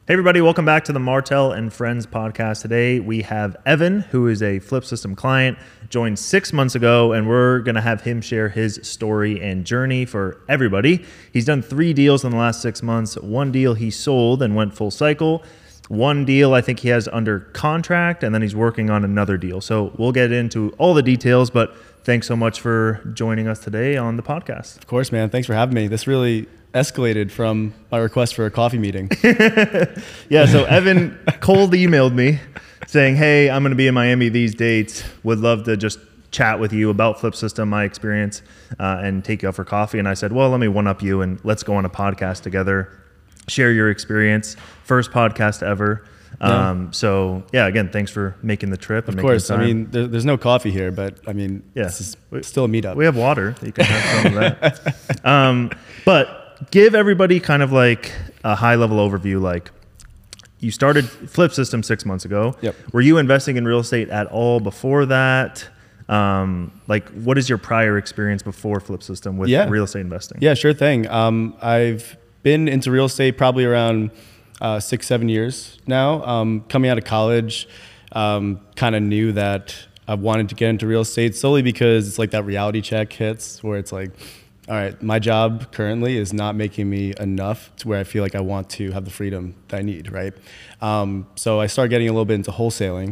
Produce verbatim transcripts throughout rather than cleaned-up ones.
Hey everybody, welcome back to the Martel and Friends podcast. Today we have Evan, who is a Flip System client, joined six months ago, and we're going to have him share his story and journey for everybody. He's done three deals in the last six months. One deal he sold and went full cycle. One deal I think he has under contract, and then he's working on another deal. So we'll get into all the details, but thanks so much for joining us today on the podcast. Of course, man. Thanks for having me. This really escalated from my request for a coffee meeting. Yeah, so Evan cold emailed me saying, hey, I'm going to be in Miami these dates. Would love to just chat with you about Flip System, my experience, uh, and take you out for coffee. And I said, well, let me one-up you and let's go on a podcast together, share your experience. First podcast ever. Yeah. Um, so yeah, again, thanks for making the trip. Of course. I mean, there, there's no coffee here, but I mean, yeah, this is still a meetup. We have water. You can have some of that. Um, but give everybody kind of like a high level overview. Like, you started Flip System six months ago. Yep. Were you investing in real estate at all before that? Um, like, what is your prior experience before Flip System with yeah. real estate investing? Yeah, sure thing. Um, I've been into real estate probably around uh, six, seven years now. Um, coming out of college, um, kind of knew that I wanted to get into real estate solely because it's like that reality check hits where it's like, all right, my job currently is not making me enough to where I feel like I want to have the freedom that I need, right? Um, so I started getting a little bit into wholesaling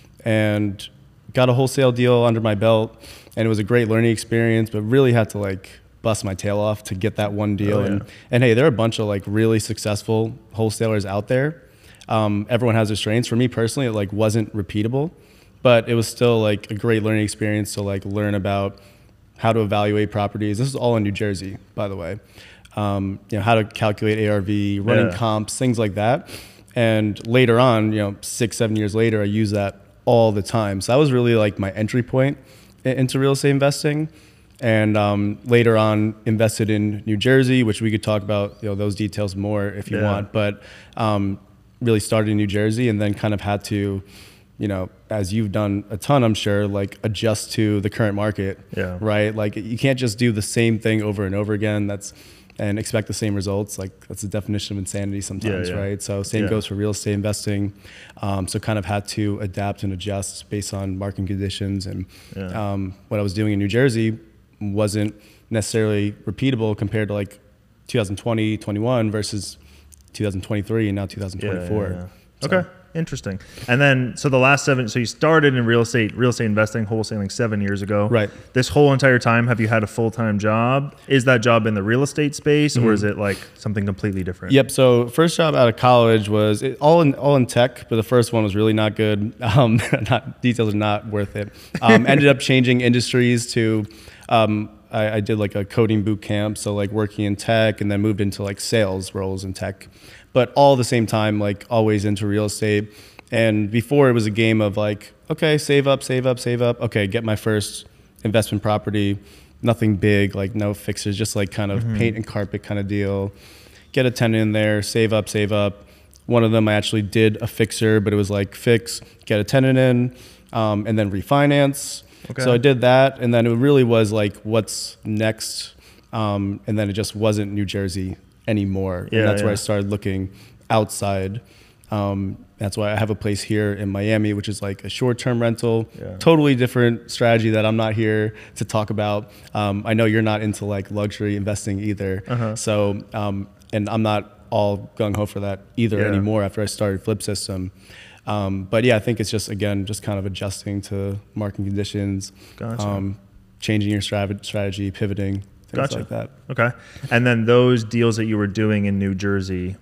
and got a wholesale deal under my belt, and it was a great learning experience, but really had to like bust my tail off to get that one deal. Oh, yeah. And, and hey, there are a bunch of like really successful wholesalers out there. Um, everyone has their strengths. For me personally, it like wasn't repeatable, but it was still like a great learning experience to like learn about how to evaluate properties. This is all in New Jersey, by the way. Um, you know, how to calculate A R V, running Yeah. comps, things like that. And later on, you know, six, seven years later, I use that all the time. So that was really like my entry point into real estate investing. And um, later on, invested in New Jersey, which we could talk about, you know, those details more if you Yeah. want. But um, really started in New Jersey, and then kind of had to, you know, as you've done a ton, I'm sure, like adjust to the current market, Yeah. right? Like you can't just do the same thing over and over again. That's and expect the same results. Like that's the definition of insanity sometimes, Yeah, yeah. right? So same Yeah. goes for real estate investing. Um, so kind of had to adapt and adjust based on market conditions. And Yeah. um, what I was doing in New Jersey wasn't necessarily repeatable compared to like two thousand twenty, twenty-one versus two thousand twenty-three and now two thousand twenty-four. Yeah, yeah, yeah. So- Okay, interesting. And then, so the last seven, so you started in real estate, real estate investing, wholesaling seven years ago. Right. This whole entire time, have you had a full-time job? Is that job in the real estate space, or is it like something completely different? Yep. So first job out of college was it, all in all in tech, but the first one was really not good. Um, not, details are not worth it. Um, ended up changing industries to. Um, I, I did like a coding boot camp, so like working in tech, and then moved into like sales roles in tech, but all at the same time, like always into real estate. And before it was a game of like, okay, save up, save up, save up. Okay, get my first investment property. Nothing big, like no fixers, just like kind of mm-hmm. paint and carpet kind of deal. Get a tenant in there, save up, save up. One of them I actually did a fixer, but it was like fix, get a tenant in, um, and then refinance. Okay. So I did that, and then it really was like, what's next? Um, and then it just wasn't New Jersey anymore. Yeah, and that's yeah. where I started looking outside. Um, that's why I have a place here in Miami, which is like a short-term rental, Yeah. totally different strategy that I'm not here to talk about. Um, I know you're not into like luxury investing either. Uh-huh. So, um, and I'm not all gung-ho for that either Yeah. anymore after I started Flip System. Um, but yeah, I think it's just, again, just kind of adjusting to market conditions, Gotcha. um, changing your strat- strategy, pivoting, things Gotcha. like that. Okay. And then those deals that you were doing in New Jersey,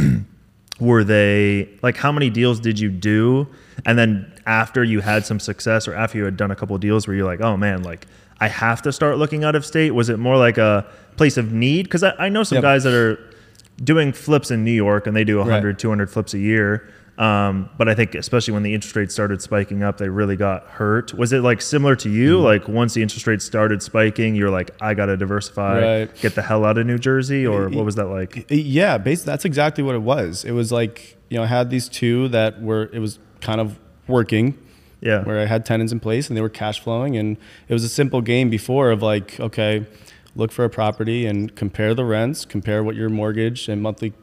were they like, how many deals did you do? And then after you had some success, or after you had done a couple of deals, where you're like, oh man, like I have to start looking out of state? Was it more like a place of need? Because I, I know some Yep. guys that are doing flips in New York, and they do one hundred, Right. two hundred flips a year. Um, but I think especially when the interest rates started spiking up, they really got hurt. Was it like similar to you? Mm-hmm. Like once the interest rates started spiking, you're like, I got to diversify, Right. get the hell out of New Jersey? Or what was that like? Yeah, basically, that's exactly what it was. It was like, you know, I had these two that were, it was kind of working. Yeah. Where I had tenants in place and they were cash flowing. And it was a simple game before of like, okay, look for a property and compare the rents, compare what your mortgage and monthly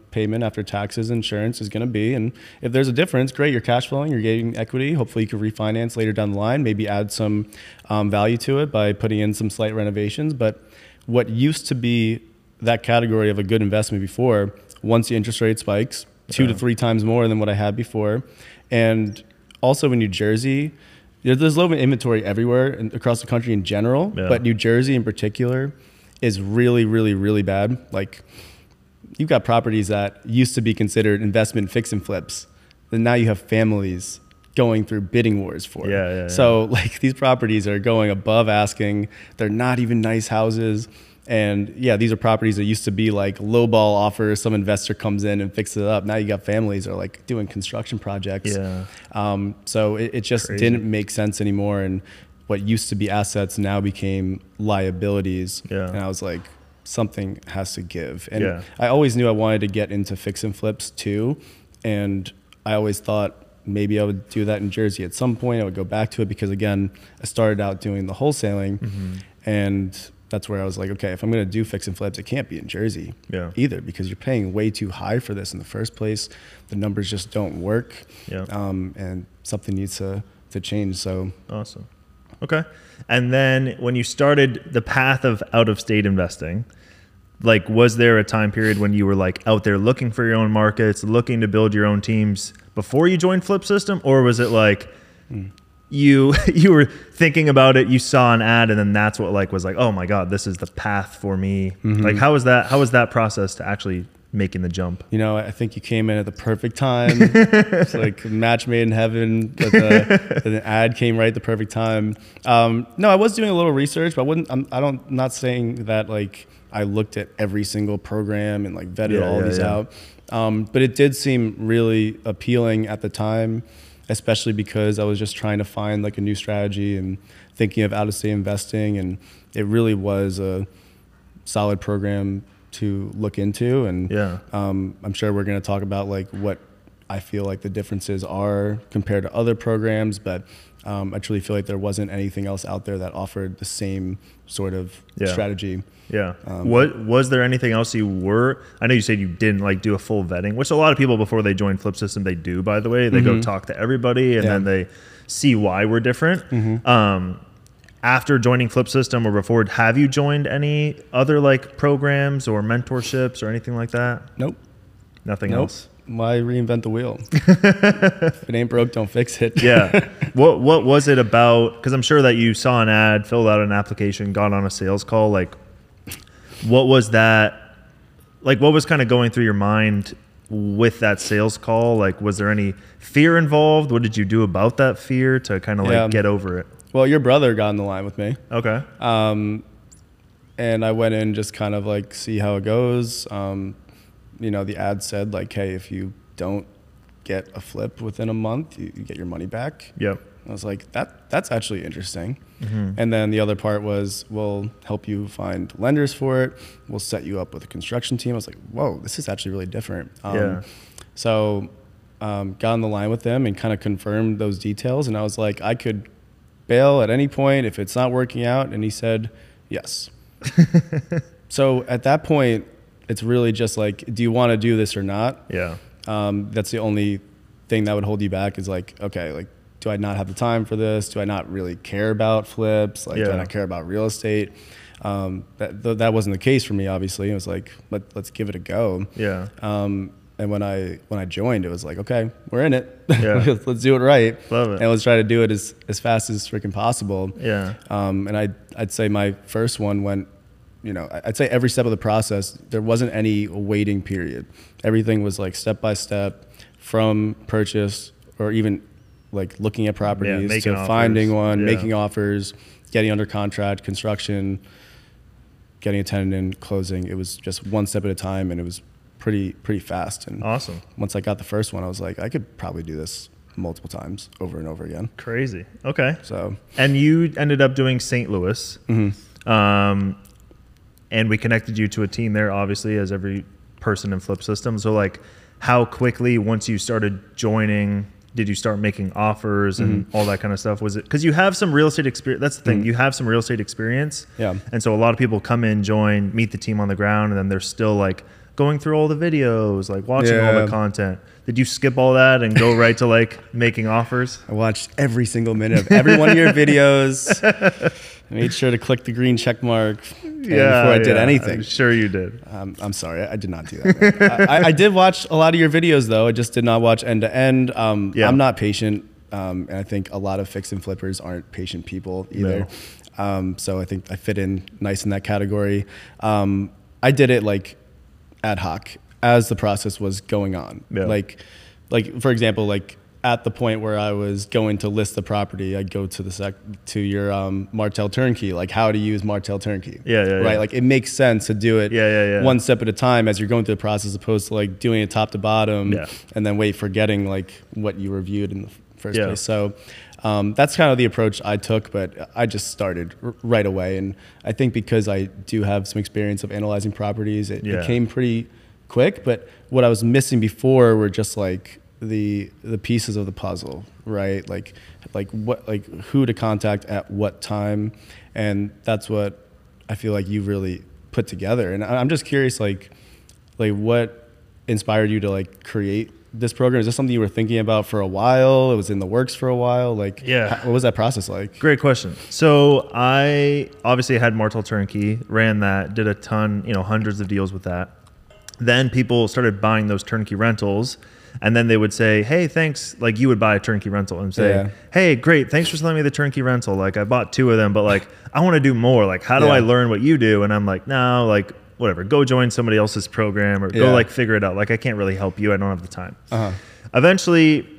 payment after taxes, insurance is going to be. And if there's a difference, great, you're cash flowing, you're getting equity. Hopefully you can refinance later down the line, maybe add some um, value to it by putting in some slight renovations. But what used to be that category of a good investment before, once the interest rate spikes, two yeah. to three times more than what I had before. And also in New Jersey, there's low inventory everywhere and across the country in general, yeah. but New Jersey in particular is really, really, really bad. Like, you've got properties that used to be considered investment fix and flips, and now you have families going through bidding wars for it. Yeah, yeah, so yeah. like these properties are going above asking. They're not even nice houses. And yeah, these are properties that used to be like low ball offers. Some investor comes in and fixes it up. Now you got families that are like doing construction projects. Yeah. Um, so it, it just Crazy. didn't make sense anymore. And what used to be assets now became liabilities. Yeah. And I was like, something has to give. And yeah. I always knew I wanted to get into fix and flips too. And I always thought maybe I would do that in Jersey at some point. I would go back to it because, again, I started out doing the wholesaling. Mm-hmm. And that's where I was like, okay, if I'm going to do fix and flips, it can't be in Jersey yeah. either, because you're paying way too high for this in the first place. The numbers just don't work. Yeah. Um, and something needs to, to change. So awesome. Okay. And then when you started the path of out-of-state investing, like, was there a time period when you were like out there looking for your own markets, looking to build your own teams before you joined Flip System? Or was it like mm. you you were thinking about it, you saw an ad, and then that's what like was like, oh my God, this is the path for me? Mm-hmm. Like, how was that how was that process to actually making the jump? You know, I think you came in at the perfect time. It's like a match made in heaven. That the, that an ad came right at the perfect time. Um, no, I was doing a little research, but I wouldn't. I'm, I don't. I'm not saying that like I looked at every single program and like vetted yeah, all yeah, these yeah. out. Um, but it did seem really appealing at the time, especially because I was just trying to find like a new strategy and thinking of out-of-state investing, and it really was a solid program to look into. And yeah. um, I'm sure we're going to talk about like what I feel like the differences are compared to other programs, but um, I truly feel like there wasn't anything else out there that offered the same sort of yeah. strategy. Yeah. Um, what was there anything else you were? I know you said you didn't like do a full vetting, which a lot of people before they join Flip System they do. By the way, they mm-hmm. go talk to everybody, and yeah. then they see why we're different. Mm-hmm. Um, after joining Flip System or before, have you joined any other like programs or mentorships or anything like that? Nope. Nothing nope. else. Why reinvent the wheel? If it ain't broke, don't fix it. Yeah. What What was it about? Because I'm sure that you saw an ad, filled out an application, got on a sales call. Like, what was that? Like, what was kind of going through your mind with that sales call? Like, was there any fear involved? What did you do about that fear to kind of like yeah. get over it? Well, your brother got on the line with me. Okay. Um, and I went in just kind of like see how it goes. Um, you know, the ad said like, hey, if you don't get a flip within a month, you, you get your money back. Yep. I was like, that that's actually interesting. Mm-hmm. And then the other part was, we'll help you find lenders for it. We'll set you up with a construction team. I was like, whoa, this is actually really different. Um, yeah. So um, got on the line with them and kind of confirmed those details. And I was like, I could bail at any point if it's not working out. And he said, yes. So at that point, it's really just like, do you want to do this or not? Yeah. Um, that's the only thing that would hold you back is like, okay, like, do I not have the time for this? Do I not really care about flips? Like, yeah. do I not care about real estate? Um, that th- that wasn't the case for me, obviously. It was like, Let, let's give it a go. Yeah. Um, and when I when I joined, it was like, okay, we're in it. Yeah. let's, let's do it right. Love it. And let's try to do it as, as fast as freaking possible. Yeah. Um, and I'd, I'd say my first one went, you know, I'd say every step of the process, there wasn't any waiting period. Everything was like step by step from purchase or even like looking at properties yeah, to offers. finding one, yeah. making offers, getting under contract, construction, getting a tenant in, closing. It was just one step at a time, and it was pretty pretty fast. And awesome. Once I got the first one, I was like, I could probably do this multiple times over and over again. Crazy. Okay. So, and you ended up doing Saint Louis. Mm-hmm. Um, and we connected you to a team there, obviously, as every person in Flip System. So, like, how quickly, once you started joining, did you start making offers and mm-hmm. all that kind of stuff? Was it because you have some real estate experience? That's the thing. Mm-hmm. You have some real estate experience. Yeah. And so a lot of people come in, join, meet the team on the ground, and then they're still like going through all the videos, like watching all Yeah. the content. Did you skip all that and go right to like making offers? I watched every single minute of every one of your videos. I made sure to click the green check mark and before I did yeah, anything. I'm sure you did. Um, I'm sorry, I did not do that. man. I, I did watch a lot of your videos though. I just did not watch end to end. Um, Yeah. I'm not patient, um, and I think a lot of fix and flippers aren't patient people either. Um, so I think I fit in nice in that category. Um, I did it like ad hoc as the process was going on. Yeah. Like, like for example, like at the point where I was going to list the property, I'd go to the sec to your um, Martel Turnkey, like how to use Martel Turnkey. Yeah, yeah, right. yeah. Like it makes sense to do it Yeah, yeah, yeah. one step at a time as you're going through the process, opposed to like doing it top to bottom Yeah. and then wait forgetting like what you reviewed in the f- first Yeah. place. So um, that's kind of the approach I took, but I just started r- right away. And I think because I do have some experience of analyzing properties, it, Yeah. it came pretty quick. But what I was missing before were just like the the pieces of the puzzle, right? Like like what like who to contact at what time, and that's what I feel like you really put together. And I- I'm just curious, like like what inspired you to like create this program? Is this something you were thinking about for a while? It was in the works for a while. Like, Yeah. how- what was that process like? Great question. So I obviously had Martel Turnkey, ran that, did a ton, you know, hundreds of deals with that. Then people started buying those turnkey rentals, and then they would say, hey, thanks. Like you would buy a turnkey rental and say, Yeah. hey, great. Thanks for selling me the turnkey rental. Like I bought two of them, but like I want to do more. Like how do Yeah. I learn what you do? And I'm like, no, like whatever, go join somebody else's program or Yeah. go like figure it out. Like I can't really help you. I don't have the time. Uh-huh. Eventually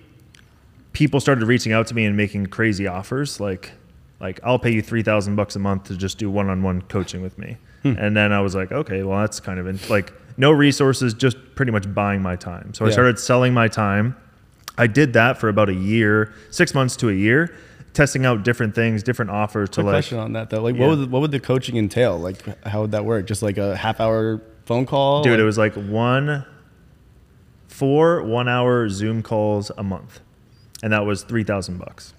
people started reaching out to me and making crazy offers. Like, like I'll pay you three thousand bucks a month to just do one-on-one coaching with me. Hmm. And then I was like, okay, well that's kind of in, like no resources, just pretty much buying my time. So I Yeah. started selling my time. I did that for about a year, six months to a year, testing out different things, different offers to Quick like, question on that though. Like, Yeah. what would what would the coaching entail? Like, how would that work? Just like a half hour phone call? dude, Like- it was like one, four one hour Zoom calls a month. And that was three thousand bucks.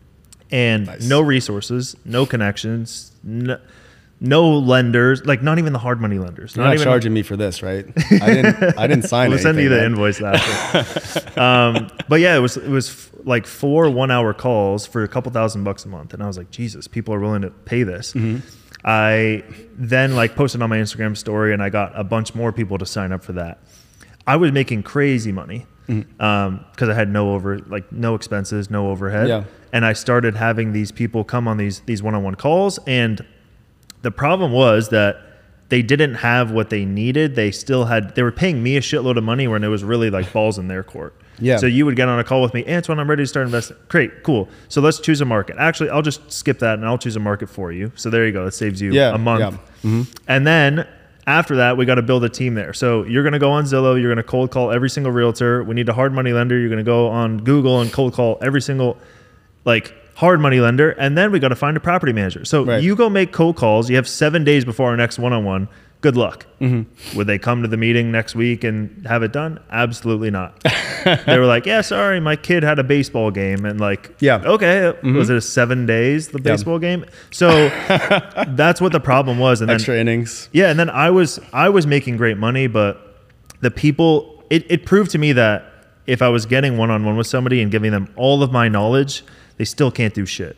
And Nice. no resources, no connections, no, no lenders, like not even the hard money lenders. You're not, even charging me for this, right? I didn't. I didn't sign. We'll send you the anything, man. invoice after. um, but yeah, it was it was f- like four one hour calls for a couple thousand bucks a month, and I was like, Jesus, people are willing to pay this. Mm-hmm. I then like posted on my Instagram story, and I got a bunch more people to sign up for that. I was making crazy money because Mm-hmm. um, I had no over like no expenses, no overhead, Yeah. and I started having these people come on these these one on one calls, and the problem was that they didn't have what they needed. They still had, they were paying me a shitload of money when it was really like balls in their court. Yeah. So you would get on a call with me, Antoine, I'm ready to start investing. Great, cool. So let's choose a market. Actually, I'll just skip that and I'll choose a market for you. So there you go. That saves you Yeah, a month. yeah. Mm-hmm. And then after that, we got to build a team there. So you're going to go on Zillow. You're going to cold call every single realtor. We need a hard money lender. You're going to go on Google and cold call every single like hard money lender. And then we got to find a property manager. So Right. you go make cold calls. You have seven days before our next one-on-one. Good luck. Mm-hmm. Would they come to the meeting next week and have it done? Absolutely not. They were like, yeah, sorry, my kid had a baseball game. And like, Yeah. okay, was it a seven days, the Yeah. baseball game? So that's what the problem was. And then Extra innings. yeah, and then I was I was making great money, but the people it, it proved to me that if I was getting one on one with somebody and giving them all of my knowledge, they still can't do shit.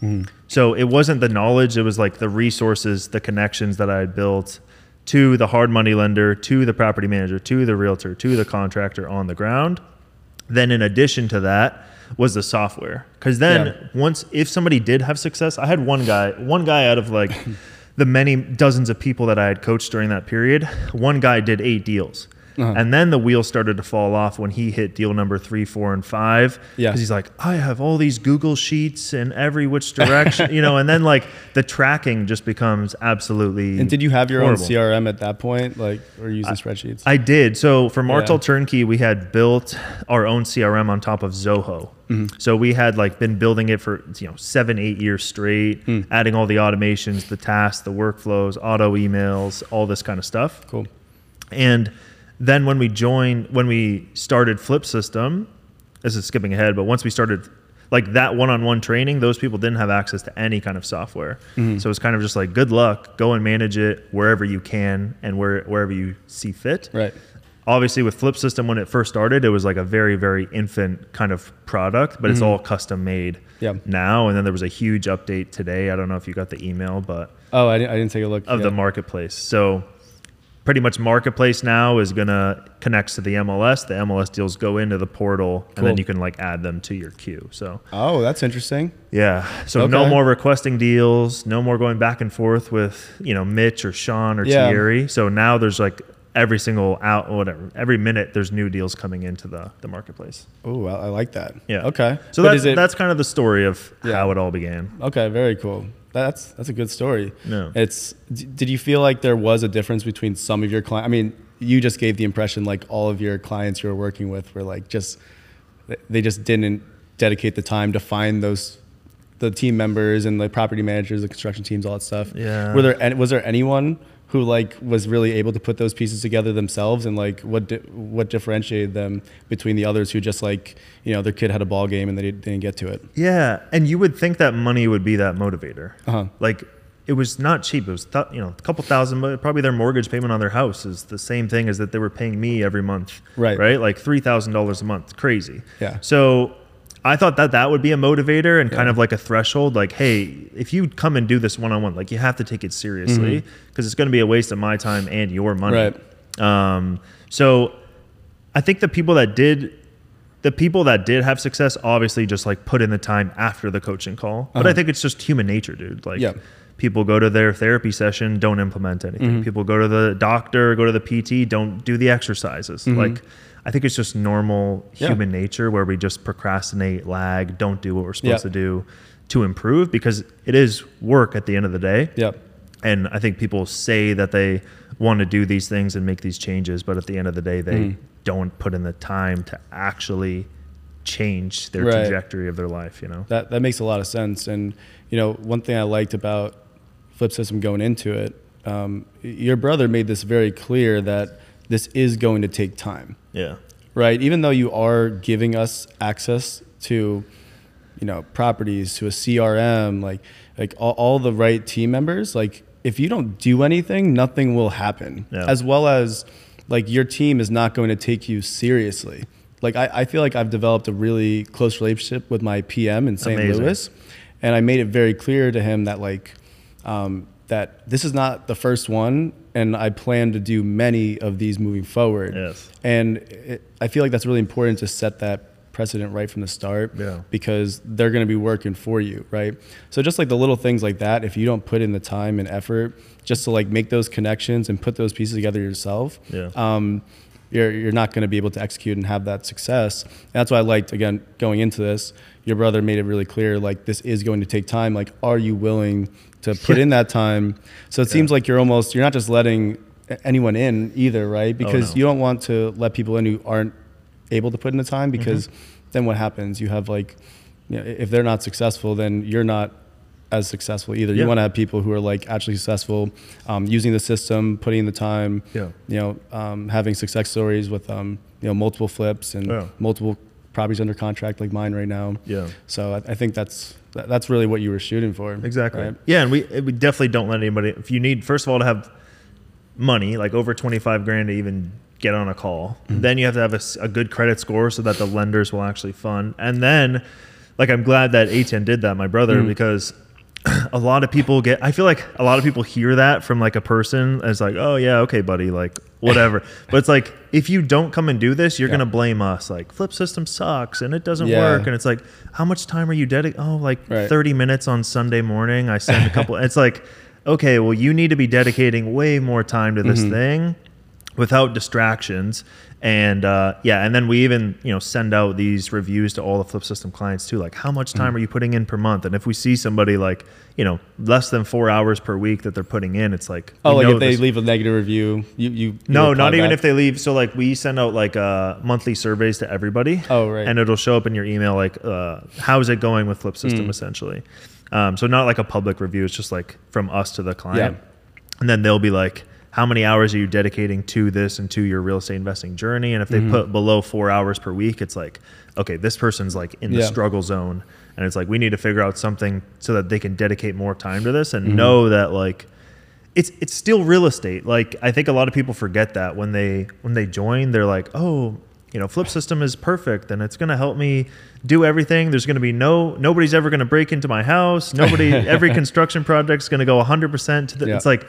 So it wasn't the knowledge, it was like the resources, the connections that I had built to the hard money lender, to the property manager, to the realtor, to the contractor on the ground. Then in addition to that was the software. Because then Yeah. once, if somebody did have success, I had one guy, one guy out of like the many dozens of people that I had coached during that period, one guy did eight deals. Uh-huh. And then the wheels started to fall off when he hit deal number three, four, and five. Yeah. Because he's like, I have all these Google Sheets in every which direction, you know, and then like the tracking just becomes absolutely. And did you have your horrible. own C R M at that point, like, or using spreadsheets? I did. So for Martel Yeah. Turnkey, we had built our own C R M on top of Zoho. Mm-hmm. So we had like been building it for, you know, seven, eight years straight, Mm. adding all the automations, the tasks, the workflows, auto emails, all this kind of stuff. Cool. And then when we joined, when we started Flip System, this is skipping ahead, but once we started like that one-on-one training, those people didn't have access to any kind of software. Mm-hmm. So it's kind of just like, good luck, go and manage it wherever you can and where, wherever you see fit. Right. Obviously with Flip System, when it first started, it was like a very, very infant kind of product, but mm-hmm. it's all custom made yeah. now. And then there was a huge update today. I don't know if you got the email, but oh, I didn't, I didn't take a look of yet. the marketplace. So pretty much marketplace now is going to connect to the M L S. The M L S deals go into the portal cool. and then you can like add them to your queue. So, oh, that's interesting. Yeah. So okay. no more requesting deals, no more going back and forth with, you know, Mitch or Sean or yeah. Thierry. So now there's like every single out, whatever, every minute there's new deals coming into the, the marketplace. Oh, I, I like that. Yeah. Okay. So that's, it, that's kind of the story of yeah. how it all began. Okay. Very cool. That's that's a good story. No. It's did you feel like there was a difference between some of your clients? I mean, you just gave the impression like all of your clients you were working with were like just they just didn't dedicate the time to find those the team members and the property managers, the construction teams, all that stuff. Yeah. Were there was there anyone who like was really able to put those pieces together themselves, and like what di- what differentiated them between the others who just like, you know, their kid had a ball game and they didn't get to it? Yeah, and you would think that money would be that motivator. Uh-huh. Like it was not cheap. It was th- you know a couple thousand, but probably their mortgage payment on their house is the same thing as that they were paying me every month. Right. Right. Like three thousand dollars a month. Crazy. Yeah. So I thought that that would be a motivator and yeah. kind of like a threshold. Like, hey, if you come and do this one-on-one, like you have to take it seriously because mm-hmm. it's going to be a waste of my time and your money. Right. Um, so I think the people that did, the people that did have success, obviously just like put in the time after the coaching call. But uh-huh. I think it's just human nature, dude. Like yeah. people go to their therapy session, don't implement anything. Mm-hmm. People go to the doctor, go to the P T, don't do the exercises. Mm-hmm. Like, I think it's just normal human yeah. nature where we just procrastinate, lag, don't do what we're supposed yep. to do to improve because it is work at the end of the day. Yep. And I think people say that they want to do these things and make these changes, but at the end of the day, they mm. don't put in the time to actually change their right. trajectory of their life, you know? That that makes a lot of sense. And, you know, one thing I liked about Flip System going into it, um, your brother made this very clear that this is going to take time. Yeah. Right. Even though you are giving us access to, you know, properties, to a C R M, like like all, all the right team members, like if you don't do anything, nothing will happen. Yeah. As well as like your team is not going to take you seriously. Like I, I feel like I've developed a really close relationship with my P M in Saint Amazing. Louis. And I made it very clear to him that like um, that this is not the first one, and I plan to do many of these moving forward. Yes. And it, I feel like that's really important to set that precedent right from the start, yeah. because they're going to be working for you, right? So just like the little things like that, if you don't put in the time and effort just to like make those connections and put those pieces together yourself, yeah. um, you're you're not going to be able to execute and have that success. And that's why I liked, again, going into this, your brother made it really clear, like this is going to take time. Like, are you willing to put in that time? So it yeah. seems like you're almost, you're not just letting anyone in either, right? Because oh, no. you don't want to let people in who aren't able to put in the time, because mm-hmm. then what happens? You have like, you know, if they're not successful, then you're not as successful either. Yeah. You want to have people who are like actually successful, um, using the system, putting in the time, yeah. you know, um, having success stories with, um, you know, multiple flips and yeah. multiple properties under contract like mine right now. Yeah. So I, I think that's, that, that's really what you were shooting for. Exactly. Right? Yeah. And we, we definitely don't let anybody, if you need, first of all, to have money, like over twenty-five grand to even get on a call, mm-hmm. then you have to have a, a good credit score so that the lenders will actually fund. And then like, I'm glad that A ten did that, my brother, mm-hmm. because a lot of people get, I feel like a lot of people hear that from like a person as like, oh yeah, okay, buddy, like whatever. But it's like, if you don't come and do this, you're yeah. going to blame us. Like, Flip System sucks and it doesn't yeah. work. And it's like, how much time are you dedicating? Oh, like right. thirty minutes on Sunday morning. I send a couple. It's like, okay, well, you need to be dedicating way more time to this mm-hmm. thing without distractions. And uh, yeah, and then we even, you know, send out these reviews to all the Flip System clients too. Like, how much time mm-hmm. are you putting in per month? And if we see somebody like, you know, less than four hours per week that they're putting in, it's like, oh, like if they this. leave a negative review, you you, you no, not even back. if they leave. So like, we send out like uh, monthly surveys to everybody. Oh, right. And it'll show up in your email like, uh, how's it going with Flip System, mm. essentially. Um, so not like a public review. It's just like from us to the client, yeah. and then they'll be like, how many hours are you dedicating to this and to your real estate investing journey? And if they mm-hmm. put below four hours per week, it's like, okay, this person's like in the yeah. struggle zone. And it's like, we need to figure out something so that they can dedicate more time to this and mm-hmm. know that like, it's it's still real estate. Like, I think a lot of people forget that when they when they join, they're like, oh, you know, Flip System is perfect and it's going to help me do everything. There's going to be no, nobody's ever going to break into my house. Nobody, every construction project is going to go one hundred percent to the, yeah. it's like,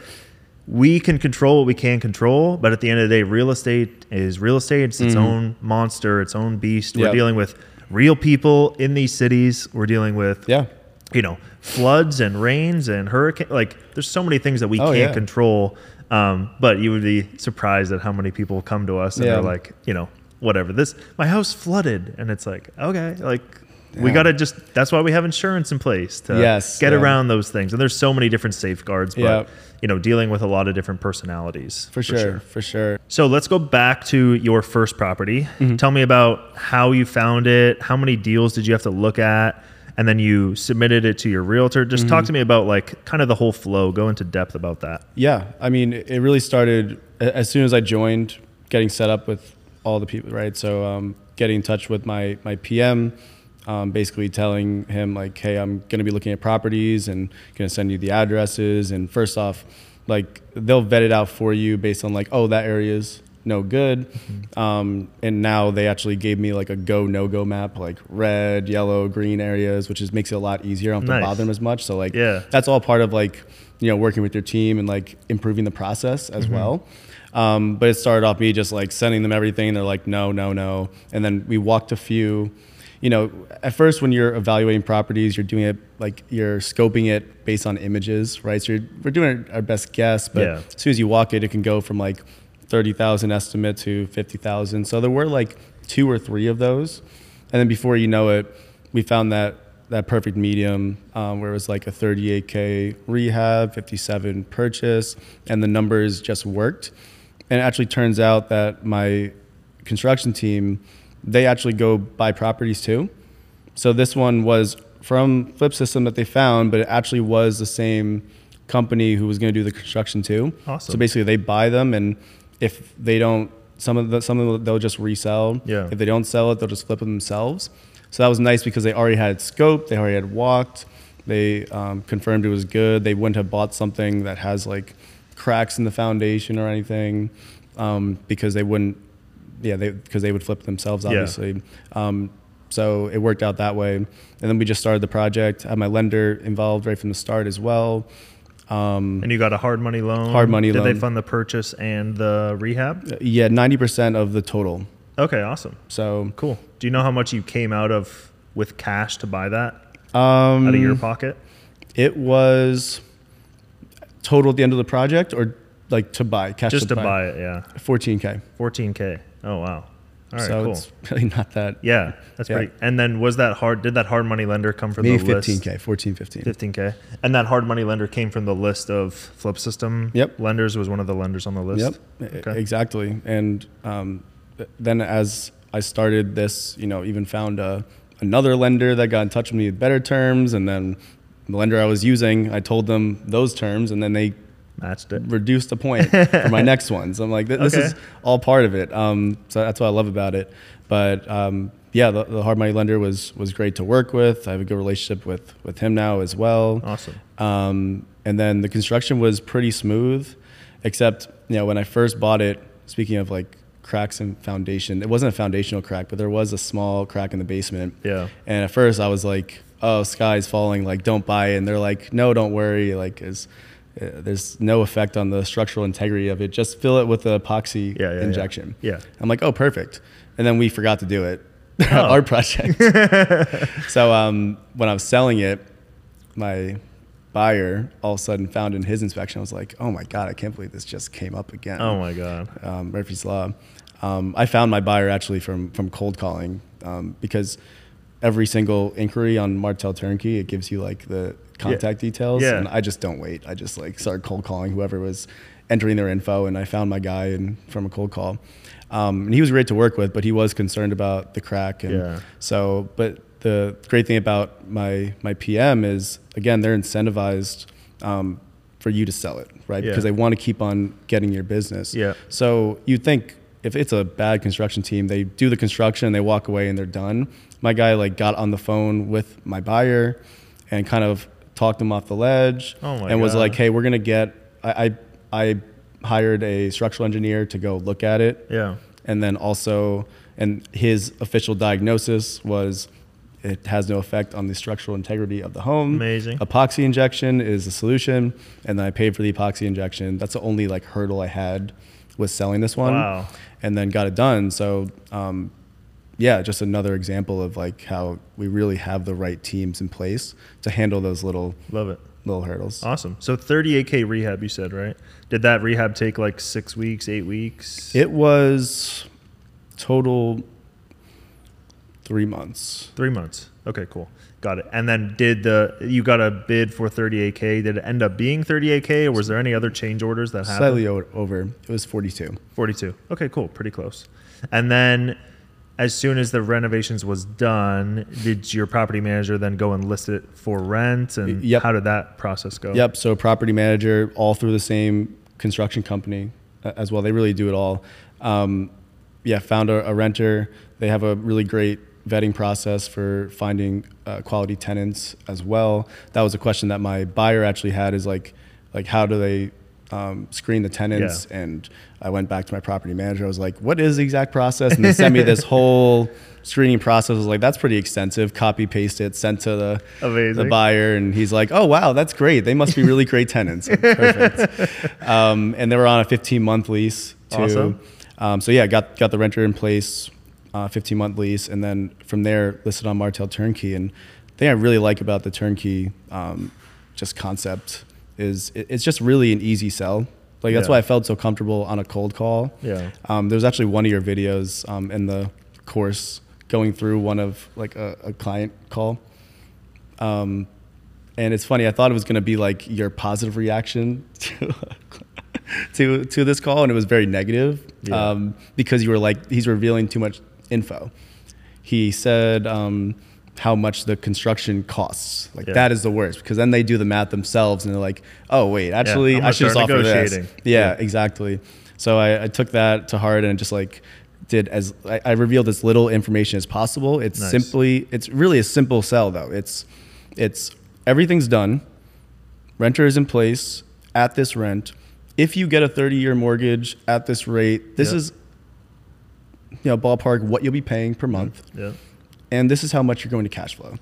we can control what we can control, but at the end of the day, real estate is real estate. It's its mm-hmm. own monster, its own beast. We're yep. dealing with real people in these cities. We're dealing with, yeah. you know, floods and rains and hurricanes. Like, there's so many things that we oh, can't yeah. control. Um, but you would be surprised at how many people come to us and yeah. they're like, you know, whatever, this, my house flooded. And it's like, okay, like, yeah. we got to just, that's why we have insurance in place to yes, get yeah. around those things. And there's so many different safeguards, but yeah. you know, dealing with a lot of different personalities. For, for sure, sure, for sure. So let's go back to your first property. Mm-hmm. Tell me about how you found it. How many deals did you have to look at? And then you submitted it to your realtor. Just mm-hmm. talk to me about like kind of the whole flow. Go into depth about that. Yeah. I mean, it really started as soon as I joined, getting set up with all the people, right? So um, getting in touch with my, my P M, um, basically telling him like, hey, I'm going to be looking at properties and going to send you the addresses. And first off, like they'll vet it out for you based on like, oh, that area's no good. Mm-hmm. Um, and now they actually gave me like a go, no go map, like red, yellow, green areas, which is makes it a lot easier. I don't have nice. to bother them as much. So like, yeah. that's all part of like, you know, working with your team and like improving the process as mm-hmm. well. Um, but it started off me just like sending them everything. They're like, no, no, no. And then we walked a few, you know, at first when you're evaluating properties, you're doing it like you're scoping it based on images, right? So you're, we're doing our best guess, but yeah. as soon as you walk it, it can go from like thirty thousand estimate to fifty thousand. So there were like two or three of those. And then before you know it, we found that that perfect medium um, where it was like a thirty-eight K rehab, fifty-seven purchase, and the numbers just worked. And it actually turns out that my construction team, they actually go buy properties too. So this one was from Flip System that they found, but it actually was the same company who was going to do the construction too. Awesome. So basically they buy them, and if they don't, some of the, some of them they'll just resell. Yeah. If they don't sell it, they'll just flip it themselves. So that was nice because they already had it scoped, they already had walked, they um, confirmed it was good. They wouldn't have bought something that has like cracks in the foundation or anything um, because they wouldn't, yeah, they because they would flip it themselves, obviously. Yeah. Um, so it worked out that way. And then we just started the project. I had my lender involved right from the start as well. Um, and you got a hard money loan? Hard money Did loan. Did they fund the purchase and the rehab? Yeah, ninety percent of the total. Okay, awesome. So cool. Do you know how much you came out of with cash to buy that um, out of your pocket? It was total at the end of the project, or like to buy cash just to, to buy. buy it? Yeah, fourteen K. fourteen K. Oh wow. All right, so cool. It's really not that. Yeah, that's yeah. great. And then was that hard? Did that hard money lender come from Maybe the list? fifteen K, fourteen, fifteen. fifteen K. And that hard money lender came from the list of Flip System yep. lenders, was one of the lenders on the list? Yep, okay. Exactly. And um, then as I started this, you know, even found a, another lender that got in touch with me with better terms. And then the lender I was using, I told them those terms, and then they matched it, reduced the point for my next ones. I'm like, this okay. is all part of it. Um, so that's what I love about it. But um, yeah, the, the hard money lender was was great to work with. I have a good relationship with with him now as well. Awesome. Um, and then the construction was pretty smooth, except you know when I first bought it. Speaking of like cracks in foundation, it wasn't a foundational crack, but there was a small crack in the basement. Yeah. And at first I was like, oh, sky's falling. Like, don't buy it. And they're like, no, don't worry. Like, is Uh, there's no effect on the structural integrity of it. Just fill it with the epoxy yeah, yeah, injection. Yeah. yeah. I'm like, oh, perfect. And then we forgot to do it. Oh. Our project. So um, when I was selling it, my buyer all of a sudden found in his inspection, I was like, oh my God, I can't believe this just came up again. Oh my God. Um, Murphy's Law. Um, I found my buyer actually from, from cold calling um, because every single inquiry on Martel Turnkey, it gives you like the contact yeah. details. Yeah. And I just don't wait. I just like started cold calling whoever was entering their info, and I found my guy and from a cold call. Um, and he was great to work with, but he was concerned about the crack. And yeah. so, but the great thing about my, my P M is, again, they're incentivized um, for you to sell it, right? Yeah. Because they want to keep on getting your business. Yeah. So you think if it's a bad construction team, they do the construction, they walk away and they're done. My guy like got on the phone with my buyer and kind of talked him off the ledge Oh my and was God. like, hey, we're going to get, I, I, I hired a structural engineer to go look at it. Yeah. And then also, and his official diagnosis was it has no effect on the structural integrity of the home. Amazing. Epoxy injection is the solution. And then I paid for the epoxy injection. That's the only like hurdle I had with selling this one. Wow. And then got it done. So, um, yeah, just another example of like how we really have the right teams in place to handle those little Love it. little hurdles. Awesome. So thirty-eight K rehab, you said, right? Did that rehab take like six weeks, eight weeks? It was total three months. Three months. Okay, cool. Got it. And then did the, you got a bid for thirty-eight K. Did it end up being thirty-eight K, or was there any other change orders that happened? Slightly o- over. It was forty-two. forty-two. Okay, cool. Pretty close. And then as soon as the renovations was done, did your property manager then go and list it for rent? And Yep. how did that process go? Yep. So property manager, all through the same construction company uh, as well. They really do it all. Um, yeah, found a, a renter. They have a really great vetting process for finding uh, quality tenants as well. That was a question that my buyer actually had, is like, like how do they um, screen the tenants? Yeah. And I went back to my property manager. I was like, what is the exact process? And they sent me this whole screening process. I was like, that's pretty extensive. Copy, paste it, sent to the, Amazing. the buyer. And he's like, oh, wow, that's great. They must be really great tenants. Perfect. Um, and they were on a fifteen month lease too. Awesome. Um, so yeah, got, got the renter in place, uh, fifteen month lease. And then from there listed on Martel Turnkey. And the thing I really like about the turnkey um, just concept is it, it's just really an easy sell. Like that's Yeah. why I felt so comfortable on a cold call. Yeah. Um, there was actually one of your videos um, in the course going through one of like a, a client call. Um, and it's funny, I thought it was going to be like your positive reaction to, to, to this call. And it was very negative Yeah. um, because you were like, he's revealing too much info. He said, um, how much the construction costs. Like Yeah. that is the worst, because then they do the math themselves and they're like, oh wait, actually I'm I gonna should just start offer this. negotiating. Yeah, Yeah. exactly. So I, I took that to heart and just like did as I, I revealed as little information as possible. It's Nice. simply, it's really a simple sell though. It's, it's everything's done. Renter is in place at this rent. If you get a thirty year mortgage at this rate, this Yep. is, you know, ballpark what you'll be paying per month. Yeah. And this is how much you're going to cash flow.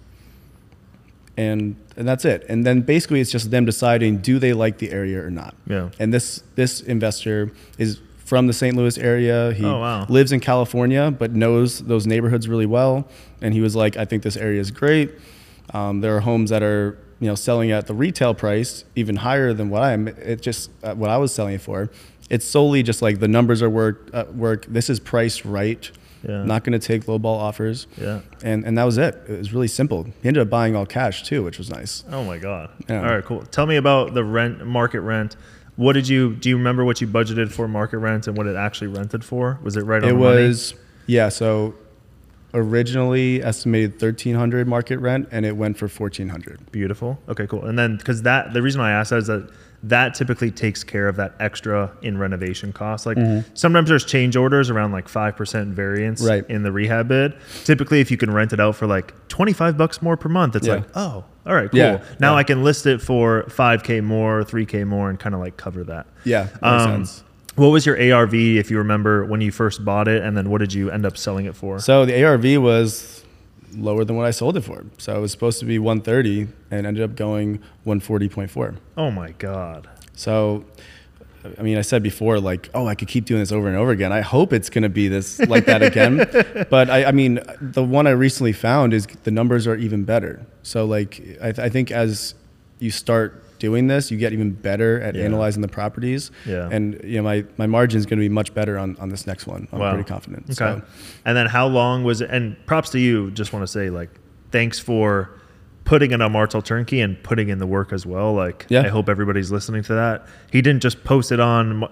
And and that's it. And then basically it's just them deciding, do they like the area or not? Yeah. And this this investor is from the Saint Louis area. He Oh, wow. lives in California, but knows those neighborhoods really well. And he was like, I think this area is great. Um, there are homes that are, you know, selling at the retail price even higher than what I'm. It just uh, what I was selling it for. It's solely just like the numbers are work. Uh, work. This is priced right. Yeah. Not going to take lowball offers. Yeah. And and that was it. It was really simple. He ended up buying all cash too, which was nice. Oh my God. Yeah. All right, cool. Tell me about the rent, market rent. What did you, do you remember what you budgeted for market rent and what it actually rented for? Was it right on It the money? was, yeah. So originally estimated thirteen hundred market rent, and it went for fourteen hundred. Beautiful. Okay, cool. And then, because that, the reason why I asked that is that that typically takes care of that extra in renovation cost. Like sometimes there's change orders around like five percent variance Right. in the rehab bid. Typically, if you can rent it out for like twenty-five bucks more per month, it's Yeah. like, oh, all right, cool. Yeah, Now yeah. I can list it for five K more, three K more, and kind of like cover that. Yeah, that makes Um, sense. What was your A R V, if you remember, when you first bought it, and then what did you end up selling it for? So the A R V was lower than what I sold it for. So it was supposed to be one thirty and ended up going one forty point four. Oh my God. So, I mean, I said before, like, oh, I could keep doing this over and over again. I hope it's going to be this like that again. But I, I mean, the one I recently found is the numbers are even better. So like, I, th- I think as you start doing this, you get even better at Yeah. analyzing the properties. Yeah. And you know, my, my margin is going to be much better on, on this next one. I'm Wow. pretty confident. Okay. So, And then how long was it? And props to you. Just want to say, like, thanks for putting it on Martel Turnkey and putting in the work as well. Like, Yeah. I hope everybody's listening to that. He didn't just post it on.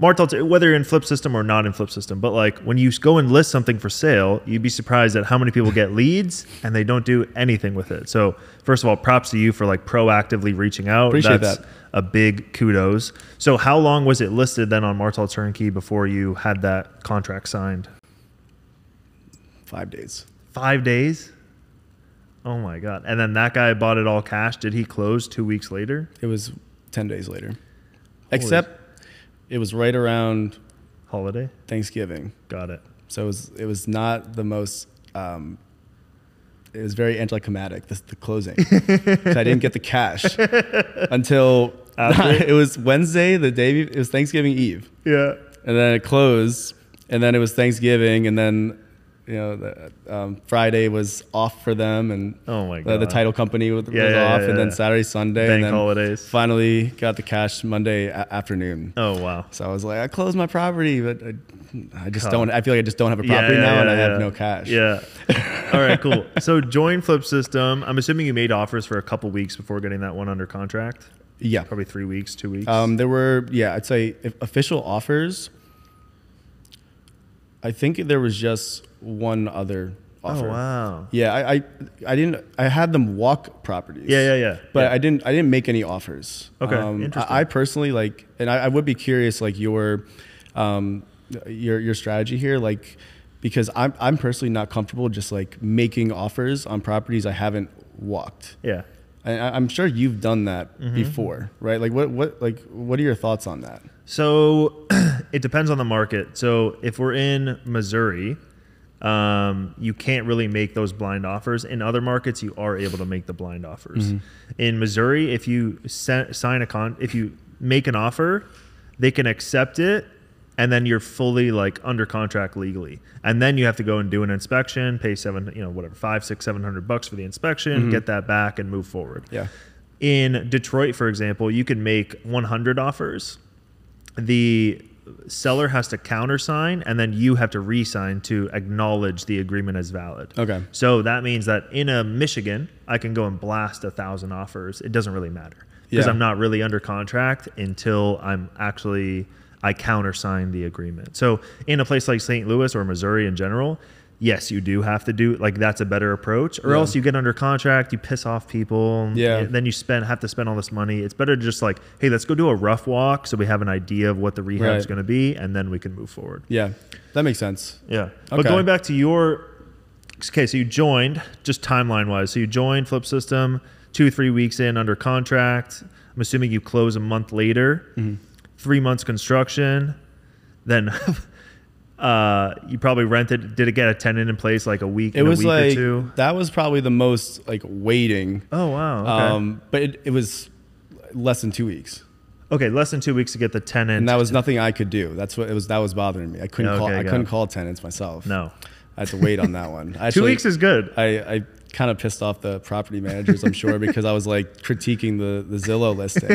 Martel, t- whether you're in Flip System or not in Flip System, but like when you go and list something for sale, you'd be surprised at how many people get leads and they don't do anything with it. So first of all, props to you for like proactively reaching out. Appreciate That's that. a big kudos. So how long was it listed then on Martel Turnkey before you had that contract signed? Five days. Five days? Oh my God. And then that guy bought it all cash. Did he close two weeks later? It was ten days later. Except it was right around Holiday? Thanksgiving. Got it. So it was, it was not the most, um, it was very anticlimactic, the, the closing. 'Cause I didn't get the cash until it was Wednesday, the day, be- it was Thanksgiving Eve. Yeah. And then it closed, and then it was Thanksgiving, and then, you know, the, um, Friday was off for them, and Oh my the, God. the title company was, Yeah, was yeah, off, yeah, and then yeah. Saturday, Sunday, Bank and then holidays. finally got the cash Monday a- afternoon. Oh, wow. So I was like, I closed my property, but I, I just God. don't. I feel like I just don't have a property Yeah, now, yeah, and I yeah. have no cash. Yeah. All right, cool. So join Flip System. I'm assuming you made offers for a couple weeks before getting that one under contract. Yeah. Probably three weeks, two weeks. Um, there were, yeah, I'd say if official offers. I think there was just one other offer. Oh wow. Yeah, I, I, I didn't. I had them walk properties. Yeah, yeah, yeah. But yeah. I didn't. I didn't make any offers. Okay, Um, interesting. I, I personally like, and I, I would be curious, like your, um, your your strategy here, like, because I'm I'm personally not comfortable just like making offers on properties I haven't walked. Yeah. And I, I'm sure you've done that Mm-hmm. before, right? Like, what what like what are your thoughts on that? So it depends on the market. So if we're in Missouri, um, you can't really make those blind offers. In other markets, you are able to make the blind offers. In Missouri, if you se- sign a con, if you make an offer, they can accept it, and then you're fully like under contract legally. And then you have to go and do an inspection, pay seven, you know, whatever, five, six, seven hundred bucks for the inspection, get that back, and move forward. Yeah. In Detroit, for example, you can make one hundred offers. The seller has to countersign, and then you have to re-sign to acknowledge the agreement as valid. Okay. So that means that in a Michigan, I can go and blast a thousand offers. It doesn't really matter because Yeah. I'm not really under contract until I'm actually I countersign the agreement. So in a place like Saint Louis or Missouri in general, yes, you do have to do like that's a better approach, or Yeah. else you get under contract, you piss off people, Yeah. then you spend have to spend all this money. It's better to just like, hey, let's go do a rough walk so we have an idea of what the rehab is Right. going to be, and then we can move forward. Yeah, that makes sense. Yeah. But Okay. going back to your okay, so you joined just timeline wise. So you joined Flip System two, three weeks in under contract. I'm assuming you close a month later. Mm-hmm. Three months construction, then uh, you probably rented. Did it get a tenant in place like a week? It in was a week like or two? that was probably the most like waiting. Oh wow. Okay. Um, but it, it was less than two weeks, okay, less than two weeks to get the tenant. and that was nothing I could do. That's what it was. That was bothering me. I couldn't Yeah, call. okay, I got couldn't it. call tenants myself. no. I had to wait on that one. Two Actually, weeks is good. I, I kind of pissed off the property managers, I'm sure, because I was like critiquing the, the Zillow listing.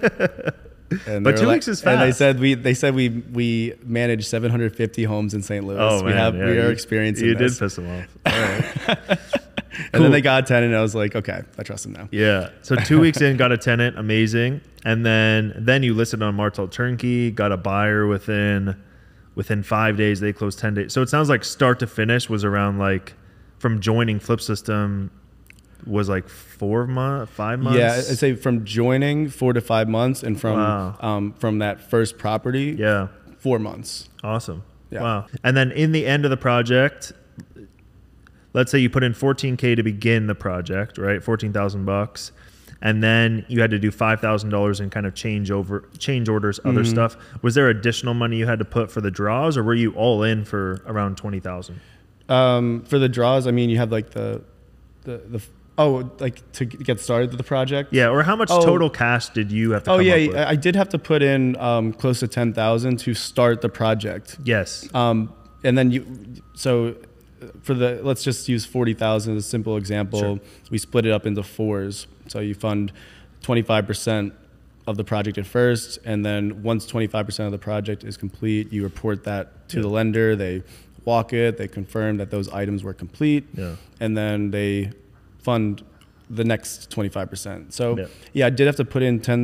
And But they two were weeks is And they fast. said we they said we we manage seven hundred fifty homes in Saint Louis. Oh we man, have yeah, we are you- experiencing You this. did piss them off. All right. And Cool. then they got a tenant, and I was like, okay, I trust them now. Yeah. So two weeks in, got a tenant, amazing, and then then you listed on Martel Turnkey, got a buyer within within five days. They closed ten days. So it sounds like start to finish was around like from joining Flip System was like four months, five months. Yeah, I'd say from joining four to five months, and from Wow. um, from that first property, Yeah. four months. Awesome. Yeah. Wow. And then in the end of the project, let's say you put in fourteen K to begin the project, right? fourteen thousand bucks. And then you had to do five thousand dollars in kind of change over change orders, other Mm-hmm. stuff. Was there additional money you had to put for the draws, or were you all in for around twenty thousand? Um, for the draws, I mean, you have like the the the oh, like to get started with the project. Yeah, or how much Oh. total cash did you have to Oh come yeah, up with? I I did have to put in um, close to ten thousand to start the project. Yes. Um, and then you, so for the, let's just use forty thousand as a simple example. Sure. We split it up into fours. So you fund twenty-five percent of the project at first, and then once twenty-five percent of the project is complete, you report that to Yeah. the lender. They walk it, they confirm that those items were complete, Yeah. and then they fund the next twenty-five percent. So Yeah. yeah, I did have to put in ten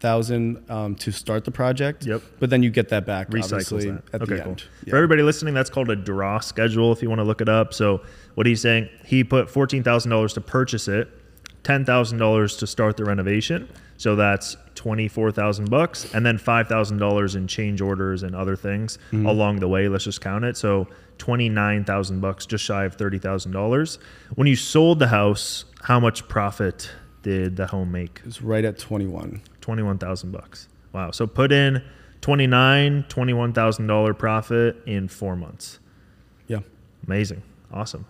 thousand um, to start the project. Yep. But then you get that back Recycles obviously that. at Okay, the cool. end. Yeah. For everybody listening, that's called a draw schedule if you want to look it up. So what he's saying, he put fourteen thousand dollars to purchase it, ten thousand dollars to start the renovation. So that's twenty-four thousand bucks, and then five thousand dollars in change orders and other things mm-hmm. along the way. Let's just count it. So twenty-nine thousand bucks, just shy of thirty thousand dollars. When you sold the house, how much profit did the home make? It was right at twenty-one. twenty-one thousand bucks. Wow. So put in twenty-nine, twenty-one thousand dollars profit in four months. Yeah. Amazing. Awesome.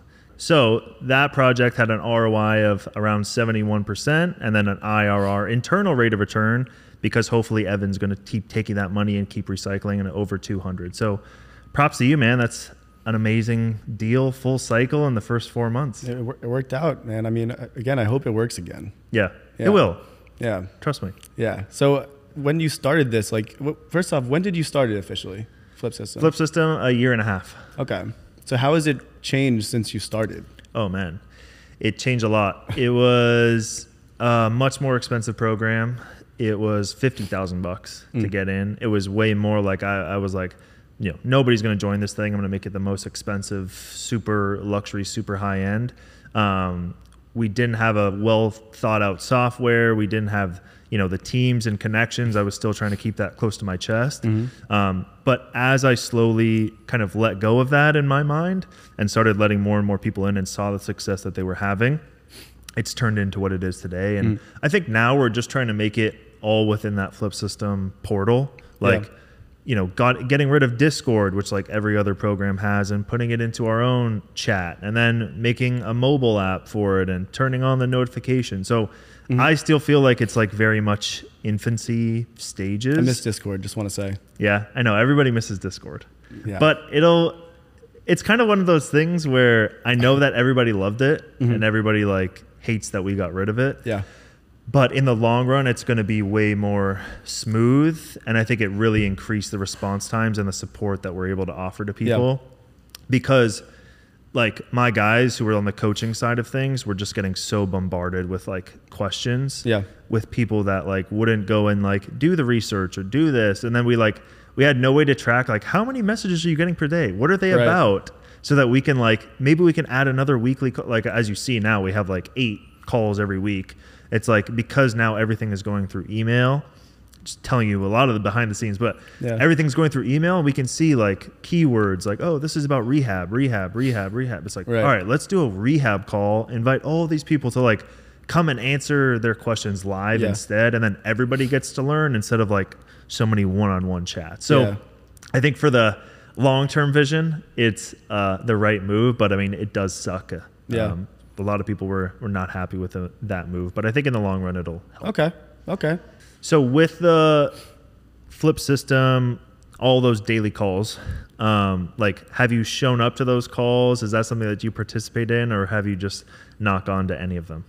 So that project had an R O I of around seventy-one percent and then an I R R, internal rate of return, because hopefully Evan's going to keep taking that money and keep recycling and over two hundred. So props to you, man. That's an amazing deal, full cycle in the first four months. It, it worked out, man. I mean, again, I hope it works again. Yeah, yeah. It will. Yeah. Trust me. Yeah. So when you started this, like, first off, when did you start it officially? Flip System? Flip System, a year and a half. Okay. So how has it changed since you started? Oh, man. It changed a lot. It was a much more expensive program. It was fifty thousand bucks mm. to get in. It was way more like I, I was like, you know, nobody's going to join this thing. I'm going to make it the most expensive, super luxury, super high end. Um, we didn't have a well thought out software. We didn't have, you know, the teams and connections. I was still trying to keep that close to my chest. Mm-hmm. Um, but as I slowly kind of let go of that in my mind and started letting more and more people in and saw the success that they were having, it's turned into what it is today. And mm. I think now we're just trying to make it all within that Flip System portal. Like, yeah. you know, got, getting rid of Discord, which like every other program has, and putting it into our own chat, and then making a mobile app for it and turning on the notification. So mm-hmm. I still feel like it's like very much infancy stages. I miss Discord, just want to say. Yeah, I know. Everybody misses Discord. Yeah. But it'll, it's kind of one of those things where I know that everybody loved it mm-hmm. and everybody like hates that we got rid of it. Yeah. But in the long run, it's going to be way more smooth. And I think it really increased the response times and the support that we're able to offer to people. Yeah. Because like my guys who were on the coaching side of things were just getting so bombarded with like questions yeah. with people that like wouldn't go and like do the research or do this. And then we like, we had no way to track like how many messages are you getting per day? What are they right. about? So that we can like, maybe we can add another weekly, like as you see now, we have like eight calls every week. It's like, because now everything is going through email, just telling you a lot of the behind the scenes, but yeah. everything's going through email. We can see like keywords like, oh, this is about rehab, rehab, rehab, rehab. It's like, right. all right, let's do a rehab call, invite all these people to like come and answer their questions live yeah. instead. And then everybody gets to learn instead of like so many one-on-one chats. So yeah. I think for the long-term vision, it's uh, the right move, but I mean, it does suck. Yeah. Um, a lot of people were, were not happy with the, that move, but I think in the long run, it'll help. Okay. Okay. So with the Flip System, all those daily calls, um, like, have you shown up to those calls? Is that something that you participate in, or have you just not gone to any of them?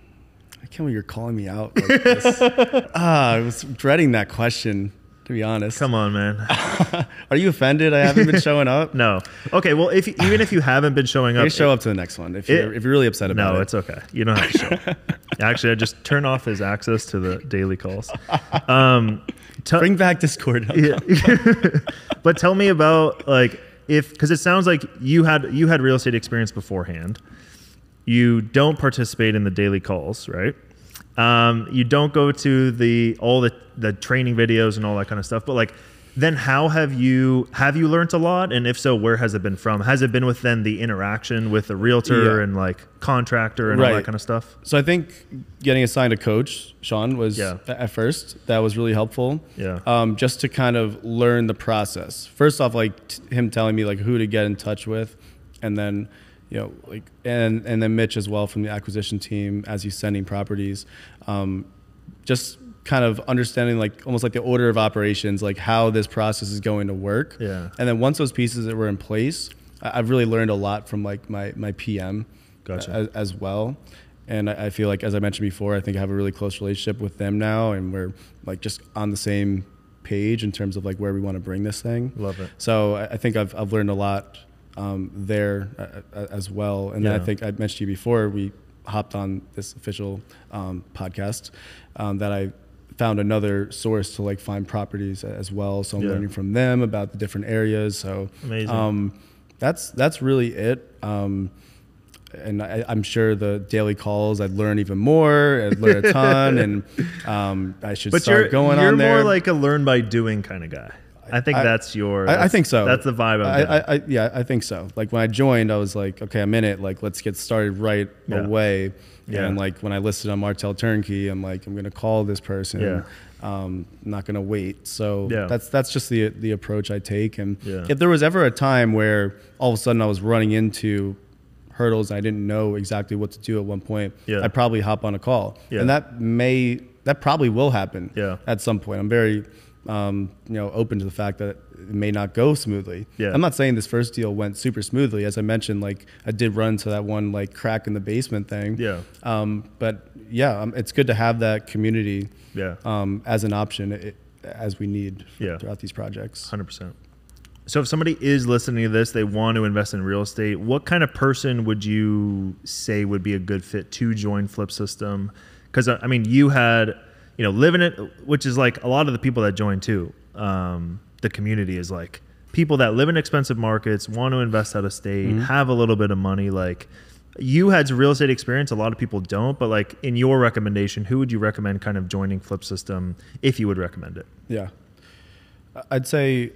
I can't believe you're calling me out like this. ah, I was dreading that question, to be honest. Come on, man. Are you offended I haven't been showing up? No. Okay, well, if even if you haven't been showing up, you show up to the next one if you're, it, if you're really upset about no, it. No, it's okay. You don't have to show up. Actually, I just turn off his access to the daily calls. Um, t- Bring back Discord. Yeah. But tell me about, like, if, because it sounds like you had you had real estate experience beforehand. You don't participate in the daily calls, right? Um, you don't go to the all the the training videos and all that kind of stuff. But like, then how have you have you learned a lot? And if so, where has it been from? Has it been with then the interaction with the realtor yeah. and like contractor and right. all that kind of stuff? So I think getting assigned a coach, Sean, was yeah. at first that was really helpful. Yeah. Um, just to kind of learn the process. First off, like t- him telling me like who to get in touch with, and then. You know, like, and, and then Mitch as well from the acquisition team as he's sending properties, um, just kind of understanding like almost like the order of operations, like how this process is going to work. Yeah. And then once those pieces that were in place, I, I've really learned a lot from like my, my P M gotcha. as, as well. And I, I feel like, as I mentioned before, I think I have a really close relationship with them now, and we're like just on the same page in terms of like where we want to bring this thing. Love it. So I, I think I've, I've learned a lot Um, there uh, as well. And yeah. then I think I mentioned to you before, we hopped on this official um, podcast um, that I found another source to like find properties as well. So I'm Yeah. learning from them about the different areas. So Amazing. Um, that's that's really it. Um, and I, I'm sure the daily calls, I'd learn even more. I'd learn a ton, and um, I should But start you're, going you're on there. more like a learn by doing kind of guy. I think I- that's your. I, I that's- think so. That's the vibe I'm I, getting. I, I, yeah, I think so. Like when I joined, I was like, okay, I'm in it. Like, let's get started right Yeah. away. Yeah. And like when I listed on Martell Turnkey, I'm like, I'm gonna call this person. Yeah. Um, I'm not gonna wait. So Yeah. that's that's just the the approach I take. And Yeah. if there was ever a time where all of a sudden I was running into hurdles and I didn't know exactly what to do at one point, Yeah. I'd probably hop on a call. Yeah. And that may that probably will happen Yeah. at some point. I'm very um, you know, open to the fact that it may not go smoothly. Yeah. I'm not saying this first deal went super smoothly. As I mentioned, like I did run into that one like crack in the basement thing. Yeah. Um, but yeah, um, it's good to have that community Yeah. um, as an option it, as we need Yeah. throughout these projects. one hundred percent. So if somebody is listening to this, they want to invest in real estate, what kind of person would you say would be a good fit to join Flip System? Because, I mean, you had, you know, live in it, which is like a lot of the people that join too. Um, the community is like people that live in expensive markets, want to invest out of state, Mm-hmm. have a little bit of money. Like you had real estate experience. A lot of people don't, but like in your recommendation, who would you recommend kind of joining Flip System if you would recommend it? Yeah. I'd say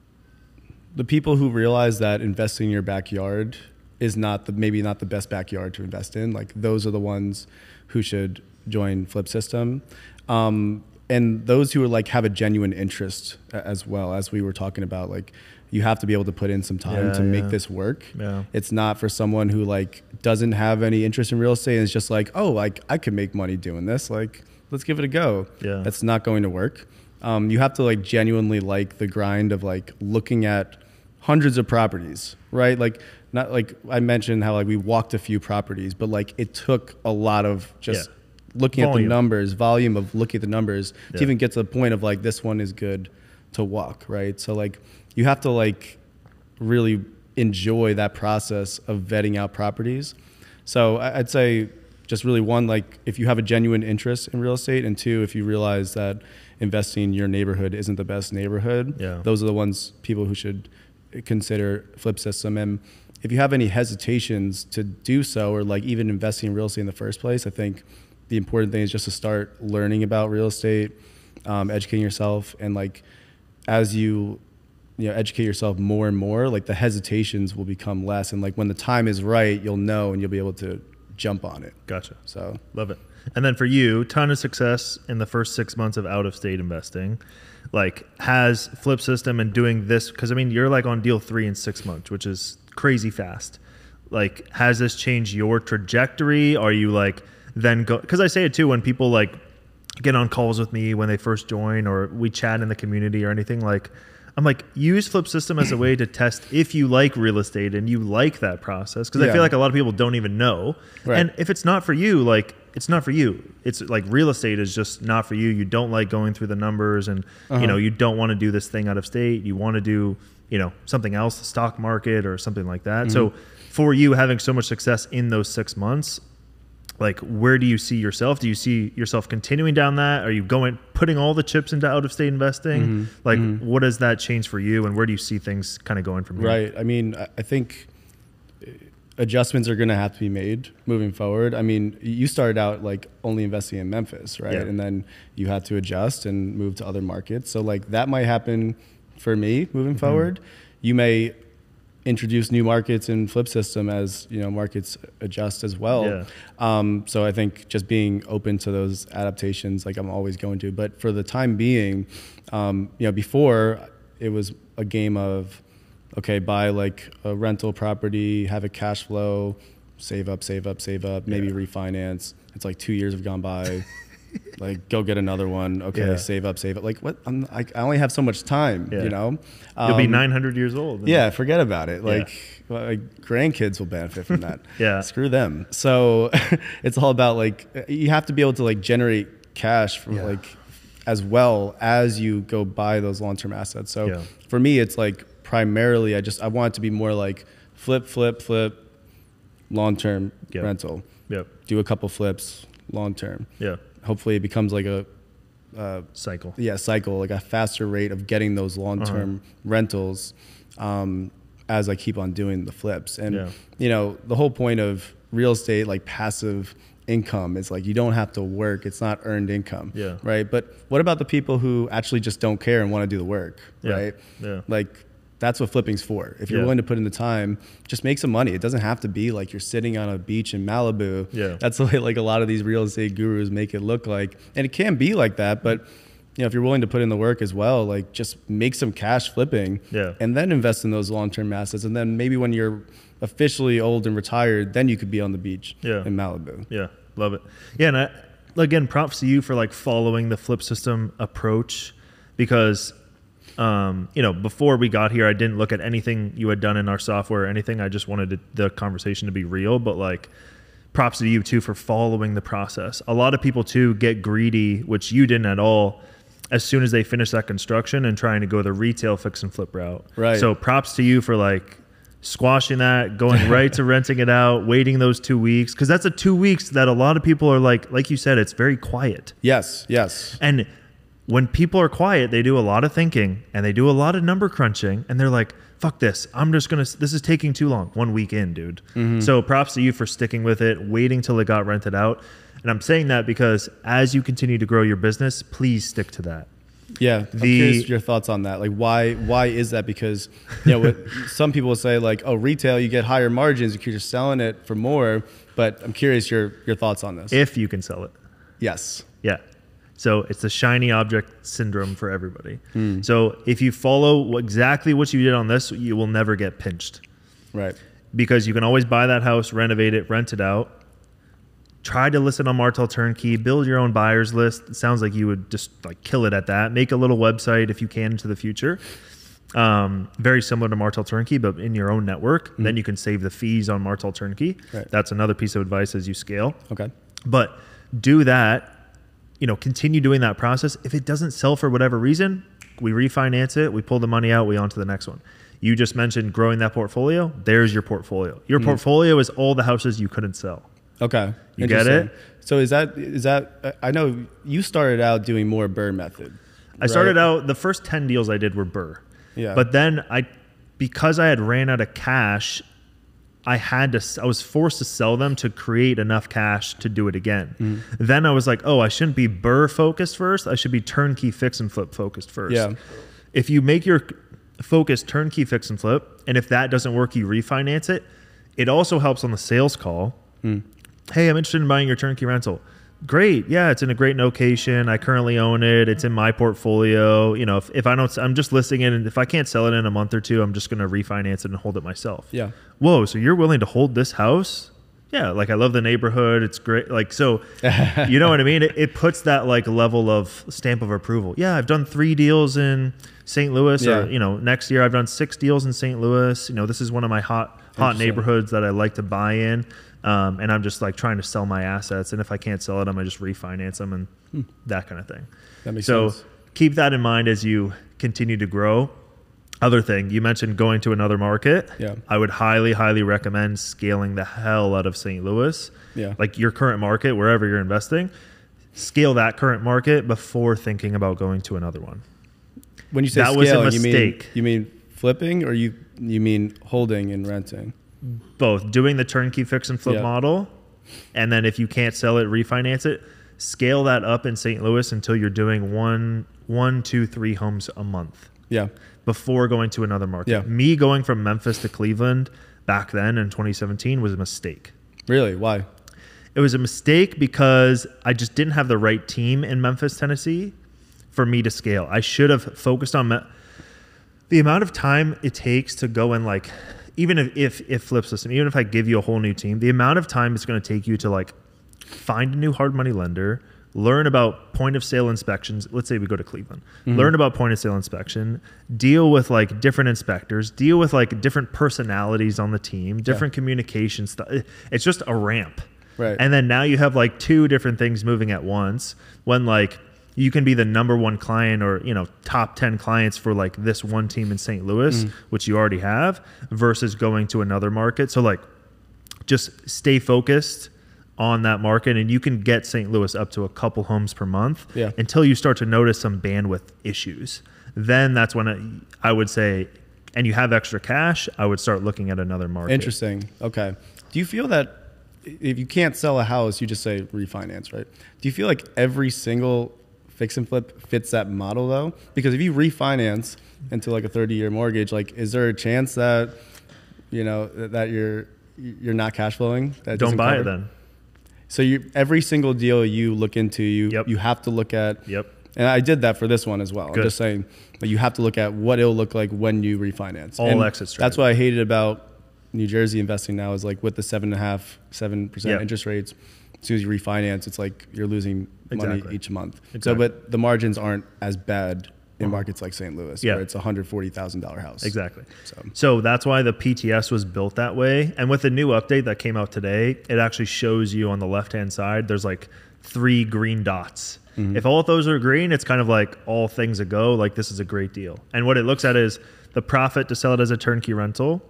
the people who realize that investing in your backyard is not the maybe not the best backyard to invest in, like those are the ones who should join Flip System. Um, and those who are like have a genuine interest a- as well, as we were talking about, like you have to be able to put in some time Yeah, to make yeah. this work. Yeah. It's not for someone who like doesn't have any interest in real estate and is just like, oh, like I could make money doing this. Like, let's give it a go. Yeah. That's not going to work. Um, you have to like genuinely like the grind of like looking at hundreds of properties, right? Like not like I mentioned how like we walked a few properties, but like it took a lot of just Yeah. looking at Volume. the numbers, volume of looking at the numbers Yeah. to even get to the point of like this one is good to walk, right? So like you have to like really enjoy that process of vetting out properties. So I- I'd say just really one, like if you have a genuine interest in real estate, and two, if you realize that investing in your neighborhood isn't the best neighborhood, Yeah. those are the ones people who should consider Flip System. And if you have any hesitations to do so, or like even investing in real estate in the first place, I think the important thing is just to start learning about real estate, um, educating yourself, and like as you you know educate yourself more and more, like the hesitations will become less, and like when the time is right, you'll know and you'll be able to jump on it. Gotcha. So Love it. And then for you, ton of success in the first six months of out of state investing. Like has Flip System and doing this, because I mean you're like on deal three in six months, which is crazy fast. Like has this changed your trajectory? Are you like then go? Because I say it too when people like get on calls with me when they first join, or we chat in the community or anything. Like I'm like, use Flip System as a way to test if you like real estate and you like that process. Because I Yeah. feel like a lot of people don't even know. Right. And if it's not for you, like it's not for you. It's like real estate is just not for you. You don't like going through the numbers, and Uh-huh. you know you don't want to do this thing out of state. You want to do you know something else, the stock market or something like that. Mm-hmm. So for you having so much success in those six months, like where do you see yourself? Do you see yourself continuing down that? Are you going putting all the chips into out of state investing? Mm-hmm. Like what does that change for you, and where do you see things kind of going from here? Right. I mean, I I think adjustments are going to have to be made moving forward. I mean, you started out like only investing in Memphis, right? Yeah. And then you had to adjust and move to other markets. So like that might happen for me moving forward. You may introduce new markets in Flip System as you know markets adjust as well. Yeah. Um, so I think just being open to those adaptations, like I'm always going to. But for the time being, um, you know, before it was a game of, okay, buy like a rental property, have a cash flow, save up, save up, save up, maybe Yeah. refinance. It's like two years have gone by. Like go get another one. Okay, Yeah. save up, save up. Like what? I'm, I, I only have so much time. Yeah. You know, You'll be Um, nine hundred years old. yeah, forget about it. Yeah. Like, well, like grandkids will benefit from that. Yeah. Screw them. So it's all about like you have to be able to like generate cash from Yeah. like as well as you go buy those long-term assets. So Yeah. for me, it's like primarily I just I want it to be more like flip, flip, flip, long-term Yep. rental. Yep. Do a couple flips, long-term. Yeah. Hopefully it becomes like a uh, cycle. Yeah, cycle, like a faster rate of getting those long-term uh-huh. rentals um, as I keep on doing the flips. And, yeah. you know, the whole point of real estate, like passive income, is like you don't have to work. It's not earned income, yeah. right? But what about the people who actually just don't care and want to do the work, yeah. right? Yeah. Like, that's what flipping's for. If you're yeah. willing to put in the time, just make some money. It doesn't have to be like you're sitting on a beach in Malibu. Yeah. That's the way like a lot of these real estate gurus make it look like. And it can be like that, but you know, if you're willing to put in the work as well, like just make some cash flipping yeah. and then invest in those long-term assets. And then maybe when you're officially old and retired, then you could be on the beach yeah. in Malibu. Yeah. Love it. Yeah. And I, again, props to you for like following the flip system approach, because Um, you know, before we got here, I didn't look at anything you had done in our software or anything. I just wanted to, the conversation to be real, but like props to you too for following the process. A lot of people too get greedy, which you didn't at all, as soon as they finish that construction and trying to go the retail fix and flip route. Right. So props to you for like squashing that, going right to renting it out, waiting those two weeks. Cause that's a two weeks that a lot of people are like, like you said, it's very quiet. Yes. Yes. And when people are quiet, they do a lot of thinking and they do a lot of number crunching, and they're like, fuck this. I'm just going to, this is taking too long. One week in, dude. Mm-hmm. So props to you for sticking with it, waiting till it got rented out. And I'm saying that because as you continue to grow your business, please stick to that. Yeah. I'm the, curious your thoughts on that. Like why, why is that? Because, you know, what some people will say like, oh, retail, you get higher margins because you're selling it for more. But I'm curious your, your thoughts on this. If you can sell it. Yes. Yeah. So it's the shiny object syndrome for everybody. Mm. So if you follow exactly what you did on this, you will never get pinched. Right. Because you can always buy that house, renovate it, rent it out. Try to list it on Martell Turnkey, build your own buyers list. It sounds like you would just like kill it at that. Make a little website if you can into the future. Um, very similar to Martell Turnkey, but in your own network. Mm. Then you can save the fees on Martell Turnkey. Right. That's another piece of advice as you scale. Okay. But do that. You know, continue doing that process. If it doesn't sell for whatever reason, we refinance it, we pull the money out, we on to the next one. You just mentioned growing that portfolio. There's your portfolio. Your mm. portfolio is all the houses you couldn't sell. Okay. You get it? So is that, is that, I know you started out doing more BRRRR method. I started out, the first ten deals I did were BRRRR. Yeah. But then I, because I had ran out of cash, I had to, I was forced to sell them to create enough cash to do it again. Mm. Then I was like, oh, I shouldn't be BRRRR focused first. I should be turnkey fix and flip focused first. Yeah. If you make your focus turnkey fix and flip, and if that doesn't work, you refinance it. It also helps on the sales call. Mm. Hey, I'm interested in buying your turnkey rental. Great. Yeah, it's in a great location. I currently own it. It's in my portfolio. You know, if, if I don't, I'm just listing it. And if I can't sell it in a month or two, I'm just going to refinance it and hold it myself. Yeah. Whoa. So you're willing to hold this house? Yeah. Like I love the neighborhood. It's great. Like, so you know what I mean? It, it puts that like level of stamp of approval. Yeah. I've done three deals in Saint Louis yeah. or, you know, next year I've done six deals in Saint Louis. You know, this is one of my hot, hot neighborhoods that I like to buy in. Um, and I'm just like trying to sell my assets. And if I can't sell it, I'm going to just refinance them and hmm. that kind of thing. That makes so sense. Keep that in mind as you continue to grow. Other thing, you mentioned going to another market. Yeah. I would highly, highly recommend scaling the hell out of Saint Louis. Yeah. Like your current market, wherever you're investing, scale that current market before thinking about going to another one. When you say that scale, was a mistake. You mean, you mean flipping or you, you mean holding and renting? Both. Doing the turnkey fix and flip yeah. model, and then if you can't sell it, refinance it. Scale that up in Saint Louis until you're doing one, one, two, three homes a month. Yeah. Before going to another market. Yeah. Me going from Memphis to Cleveland back then in twenty seventeen was a mistake. Really? Why? It was a mistake because I just didn't have the right team in Memphis, Tennessee for me to scale. I should have focused on me- the amount of time it takes to go and like, even if, if, if flip system, even if I give you a whole new team, the amount of time it's going to take you to like find a new hard money lender, learn about point of sale inspections. Let's say we go to Cleveland, mm-hmm. learn about point of sale inspection, deal with like different inspectors, deal with like different personalities on the team, different yeah. communication stuff. It's just a ramp. Right. And then now you have like two different things moving at once when like you can be the number one client or, you know, top ten clients for like this one team in Saint Louis, mm. which you already have, versus going to another market. So like just stay focused on that market, and you can get Saint Louis up to a couple homes per month Yeah. until you start to notice some bandwidth issues. Then that's when it, I would say, and you have extra cash, I would start looking at another market. Interesting. Okay. Do you feel that if you can't sell a house, you just say refinance, right? Do you feel like every single fix and flip fits that model though? Because if you refinance into like a thirty year mortgage, like is there a chance that, you know, that you're you're not cash flowing? That Don't doesn't buy cover? it then. So you every single deal you look into, you Yep. you have to look at. Yep. And I did that for this one as well. Good. I'm just saying that you have to look at what it'll look like when you refinance. All And exit strategy. that's what I hated about New Jersey investing now is like with the seven and a half, seven percent Yep. interest rates. As soon as you refinance, it's like you're losing money Exactly. each month. So, Exactly. but the margins aren't as bad in Uh-huh. markets like Saint Louis, Yeah. where it's a hundred forty thousand dollar house. Exactly. So, So that's why the P T S was built that way. And with the new update that came out today, it actually shows you on the left-hand side, there's like three green dots. Mm-hmm. If all of those are green, it's kind of like all things a go, like this is a great deal. And what it looks at is the profit to sell it as a turnkey rental,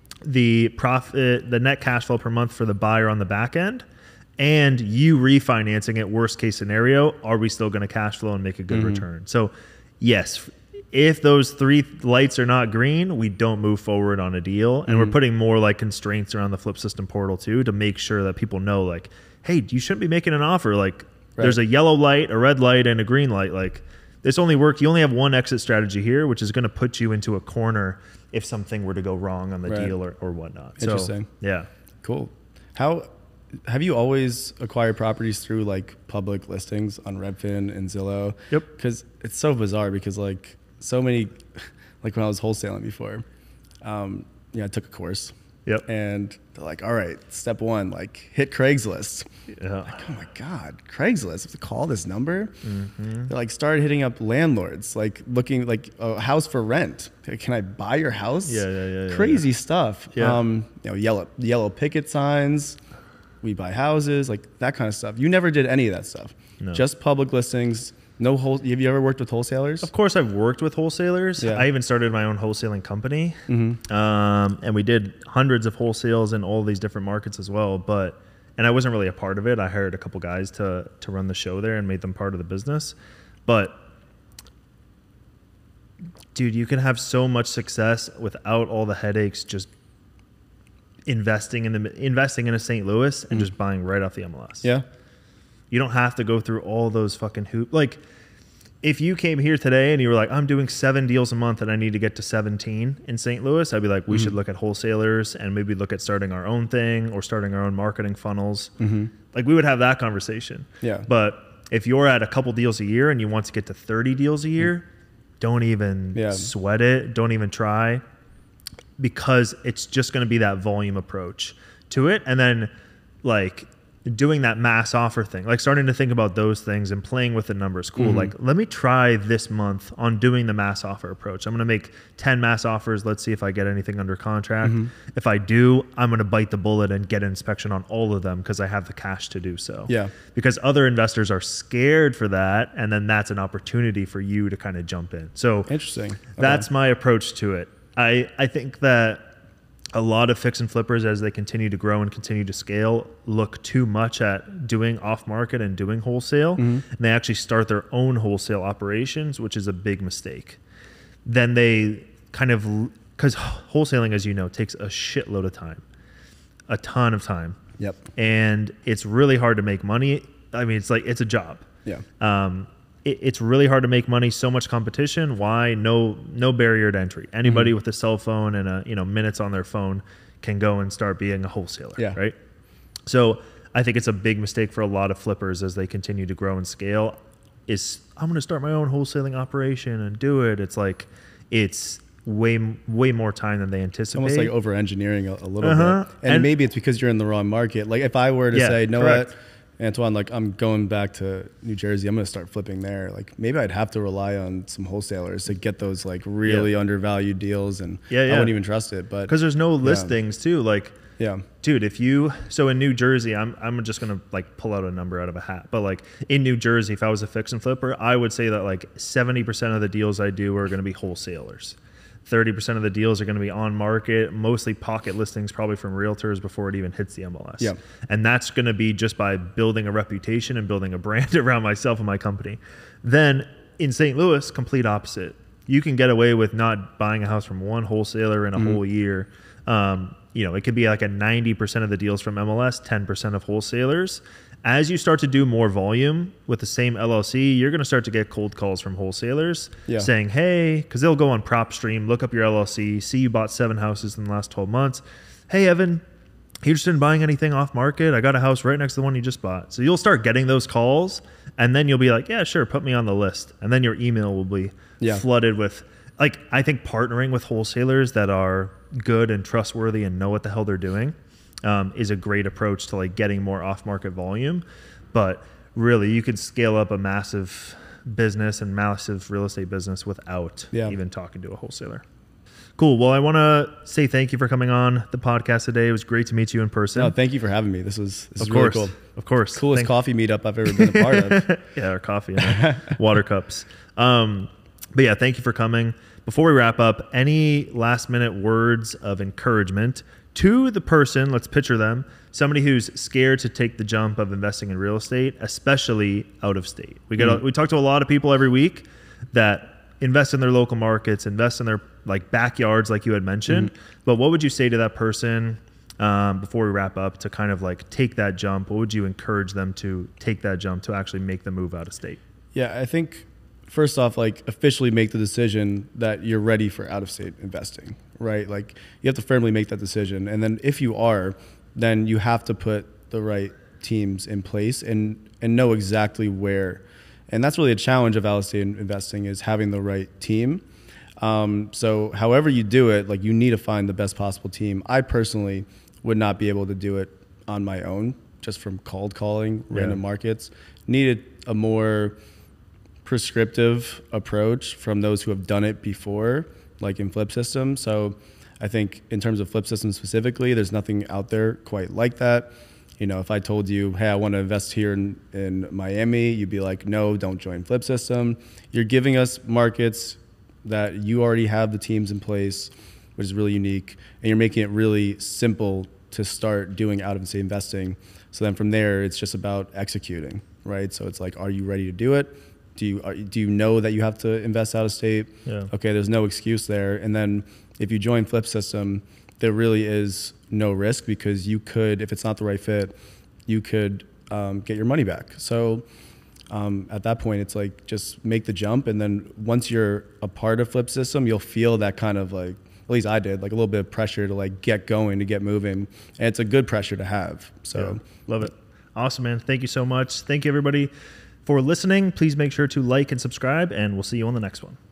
the profit, the net cash flow per month for the buyer on the back end, and you refinancing it worst case scenario, are we still going to cash flow and make a good Mm-hmm. return? So yes, if those three lights are not green, we don't move forward on a deal. And we're putting more like constraints around the Flip System portal too, to make sure that people know like, hey, you shouldn't be making an offer. Like Right. there's a yellow light, a red light, and a green light. Like this only work. You only have one exit strategy here, which is going to put you into a corner if something were to go wrong on the Right. deal or, or whatnot. Interesting. So, yeah. cool. How have you always acquired properties through like public listings on Redfin and Zillow? Yep. Because it's so bizarre because like so many, like when I was wholesaling before, um, yeah, I took a course. Yep. And they're like, all right, step one, like hit Craigslist. Yeah. Like, oh my God, Craigslist, I have to call this number. Mm-hmm. They like started hitting up landlords, like looking like a house for rent. Can I buy your house? Yeah, yeah, yeah, yeah, Crazy stuff. Yeah. Um, you know, yellow yellow picket signs. We buy houses, like that kind of stuff. You never did any of that stuff. No. Just public listings. No whole. Have you ever worked with wholesalers? Of course, I've worked with wholesalers. Yeah. I even started my own wholesaling company, Mm-hmm. um, and we did hundreds of wholesales in all these different markets as well. But and I wasn't really a part of it. I hired a couple guys to to run the show there and made them part of the business. But dude, you can have so much success without all the headaches. Just investing in the investing in a Saint Louis and just buying right off the M L S. Yeah. You don't have to go through all those fucking hoops. Like, if you came here today and you were like, I'm doing seven deals a month and I need to get to seventeen in Saint Louis, I'd be like, we Mm-hmm. should look at wholesalers and maybe look at starting our own thing or starting our own marketing funnels. Mm-hmm. Like, we would have that conversation. Yeah. But if you're at a couple deals a year and you want to get to thirty deals a year, don't even Yeah. sweat it. Don't even try, because it's just going to be that volume approach to it. And then, like, doing that mass offer thing, like starting to think about those things and playing with the numbers. Cool. Mm-hmm. Like, let me try this month on doing the mass offer approach. I'm going to make ten mass offers. Let's see if I get anything under contract. Mm-hmm. If I do, I'm going to bite the bullet and get an inspection on all of them because I have the cash to do so. Yeah. Because other investors are scared for that. And then that's an opportunity for you to kind of jump in. So Interesting. Okay. that's my approach to it. I, I think that a lot of fix and flippers, as they continue to grow and continue to scale, look too much at doing off market and doing wholesale. Mm-hmm. And they actually start their own wholesale operations, which is a big mistake. Then they kind of, because wholesaling, as you know, takes a shitload of time, a ton of time. Yep. And it's really hard to make money. I mean, it's like, it's a job. Yeah. Um, it, it's really hard to make money. So much competition. Why? No, no barrier to entry. Anybody Mm-hmm. with a cell phone and a, you know, minutes on their phone can go and start being a wholesaler. Yeah. Right. So I think it's a big mistake for a lot of flippers as they continue to grow and scale. Is I'm going to start my own wholesaling operation and do it. It's like, it's way, way more time than they anticipate. Almost like over engineering a, a little Uh-huh. bit. And, And- maybe it's because you're in the wrong market. Like if I were to Yeah, say, know correct. what, Antoine, like I'm going back to New Jersey, I'm going to start flipping there. Like maybe I'd have to rely on some wholesalers to get those like really Yeah. undervalued deals. And Yeah, I yeah. wouldn't even trust it. But because there's no listings too. Like, yeah, dude, if you, so in New Jersey, I'm I'm just gonna like pull out a number out of a hat, but like in New Jersey, if I was a fix and flipper, I would say that like seventy percent of the deals I do are gonna be wholesalers. thirty percent of the deals are going to be on market, mostly pocket listings, probably from realtors before it even hits the M L S. Yeah. And that's going to be just by building a reputation and building a brand around myself and my company. Then in Saint Louis, complete opposite. You can get away with not buying a house from one wholesaler in a mm-hmm. whole year. Um, you know, it could be like a ninety percent of the deals from M L S, ten percent of wholesalers. As you start to do more volume with the same L L C, you're going to start to get cold calls from wholesalers yeah. saying, hey, because they'll go on PropStream, look up your L L C, see you bought seven houses in the last twelve months. Hey, Evan, you interested in buying anything off market? I got a house right next to the one you just bought. So you'll start getting those calls, and then you'll be like, yeah, sure, put me on the list. And then your email will be yeah. flooded with, like, I think partnering with wholesalers that are good and trustworthy and know what the hell they're doing Um, is a great approach to like getting more off-market volume. But really, you could scale up a massive business and massive real estate business without yeah. even talking to a wholesaler. Cool. Well, I want to say thank you for coming on the podcast today. It was great to meet you in person. No, thank you for having me. This was this of is course, really cool. Of course. Coolest thank coffee meetup I've ever been a part of. Yeah, our coffee and water cups. Um, but yeah, thank you for coming. Before we wrap up, any last minute words of encouragement to the person, let's picture them, somebody who's scared to take the jump of investing in real estate, especially out of state. We get mm-hmm. we talk to a lot of people every week that invest in their local markets, invest in their like backyards, like you had mentioned. Mm-hmm. But what would you say to that person um, before we wrap up to kind of like take that jump? What would you encourage them to take that jump to actually make the move out of state? Yeah, I think first off, like officially make the decision that you're ready for out of state investing, right? Like you have to firmly make that decision. And then if you are, then you have to put the right teams in place and, and know exactly where. And that's really a challenge of out of state investing, is having the right team. Um, so however you do it, like you need to find the best possible team. I personally would not be able to do it on my own, just from cold calling random yeah. markets. Needed a more prescriptive approach from those who have done it before, like in Flip System. So I think in terms of Flip System specifically, there's nothing out there quite like that. You know, if I told you, hey, I want to invest here in, in Miami, you'd be like, no, don't join Flip System. You're giving us markets that you already have the teams in place, which is really unique, and you're making it really simple to start doing out of state investing. So then from there, it's just about executing, right? So it's like, are you ready to do it? Do you are, do you know that you have to invest out of state? Yeah. Okay, there's no excuse there. And then if you join Flip System, there really is no risk, because you could, if it's not the right fit, you could um, get your money back. So um, at that point, it's like just make the jump. And then once you're a part of Flip System, you'll feel that kind of like, at least I did, like a little bit of pressure to like get going, to get moving. And it's a good pressure to have. So yeah, love it. Awesome, man. Thank you so much. Thank you, everybody, for listening. Please make sure to like and subscribe, and we'll see you on the next one.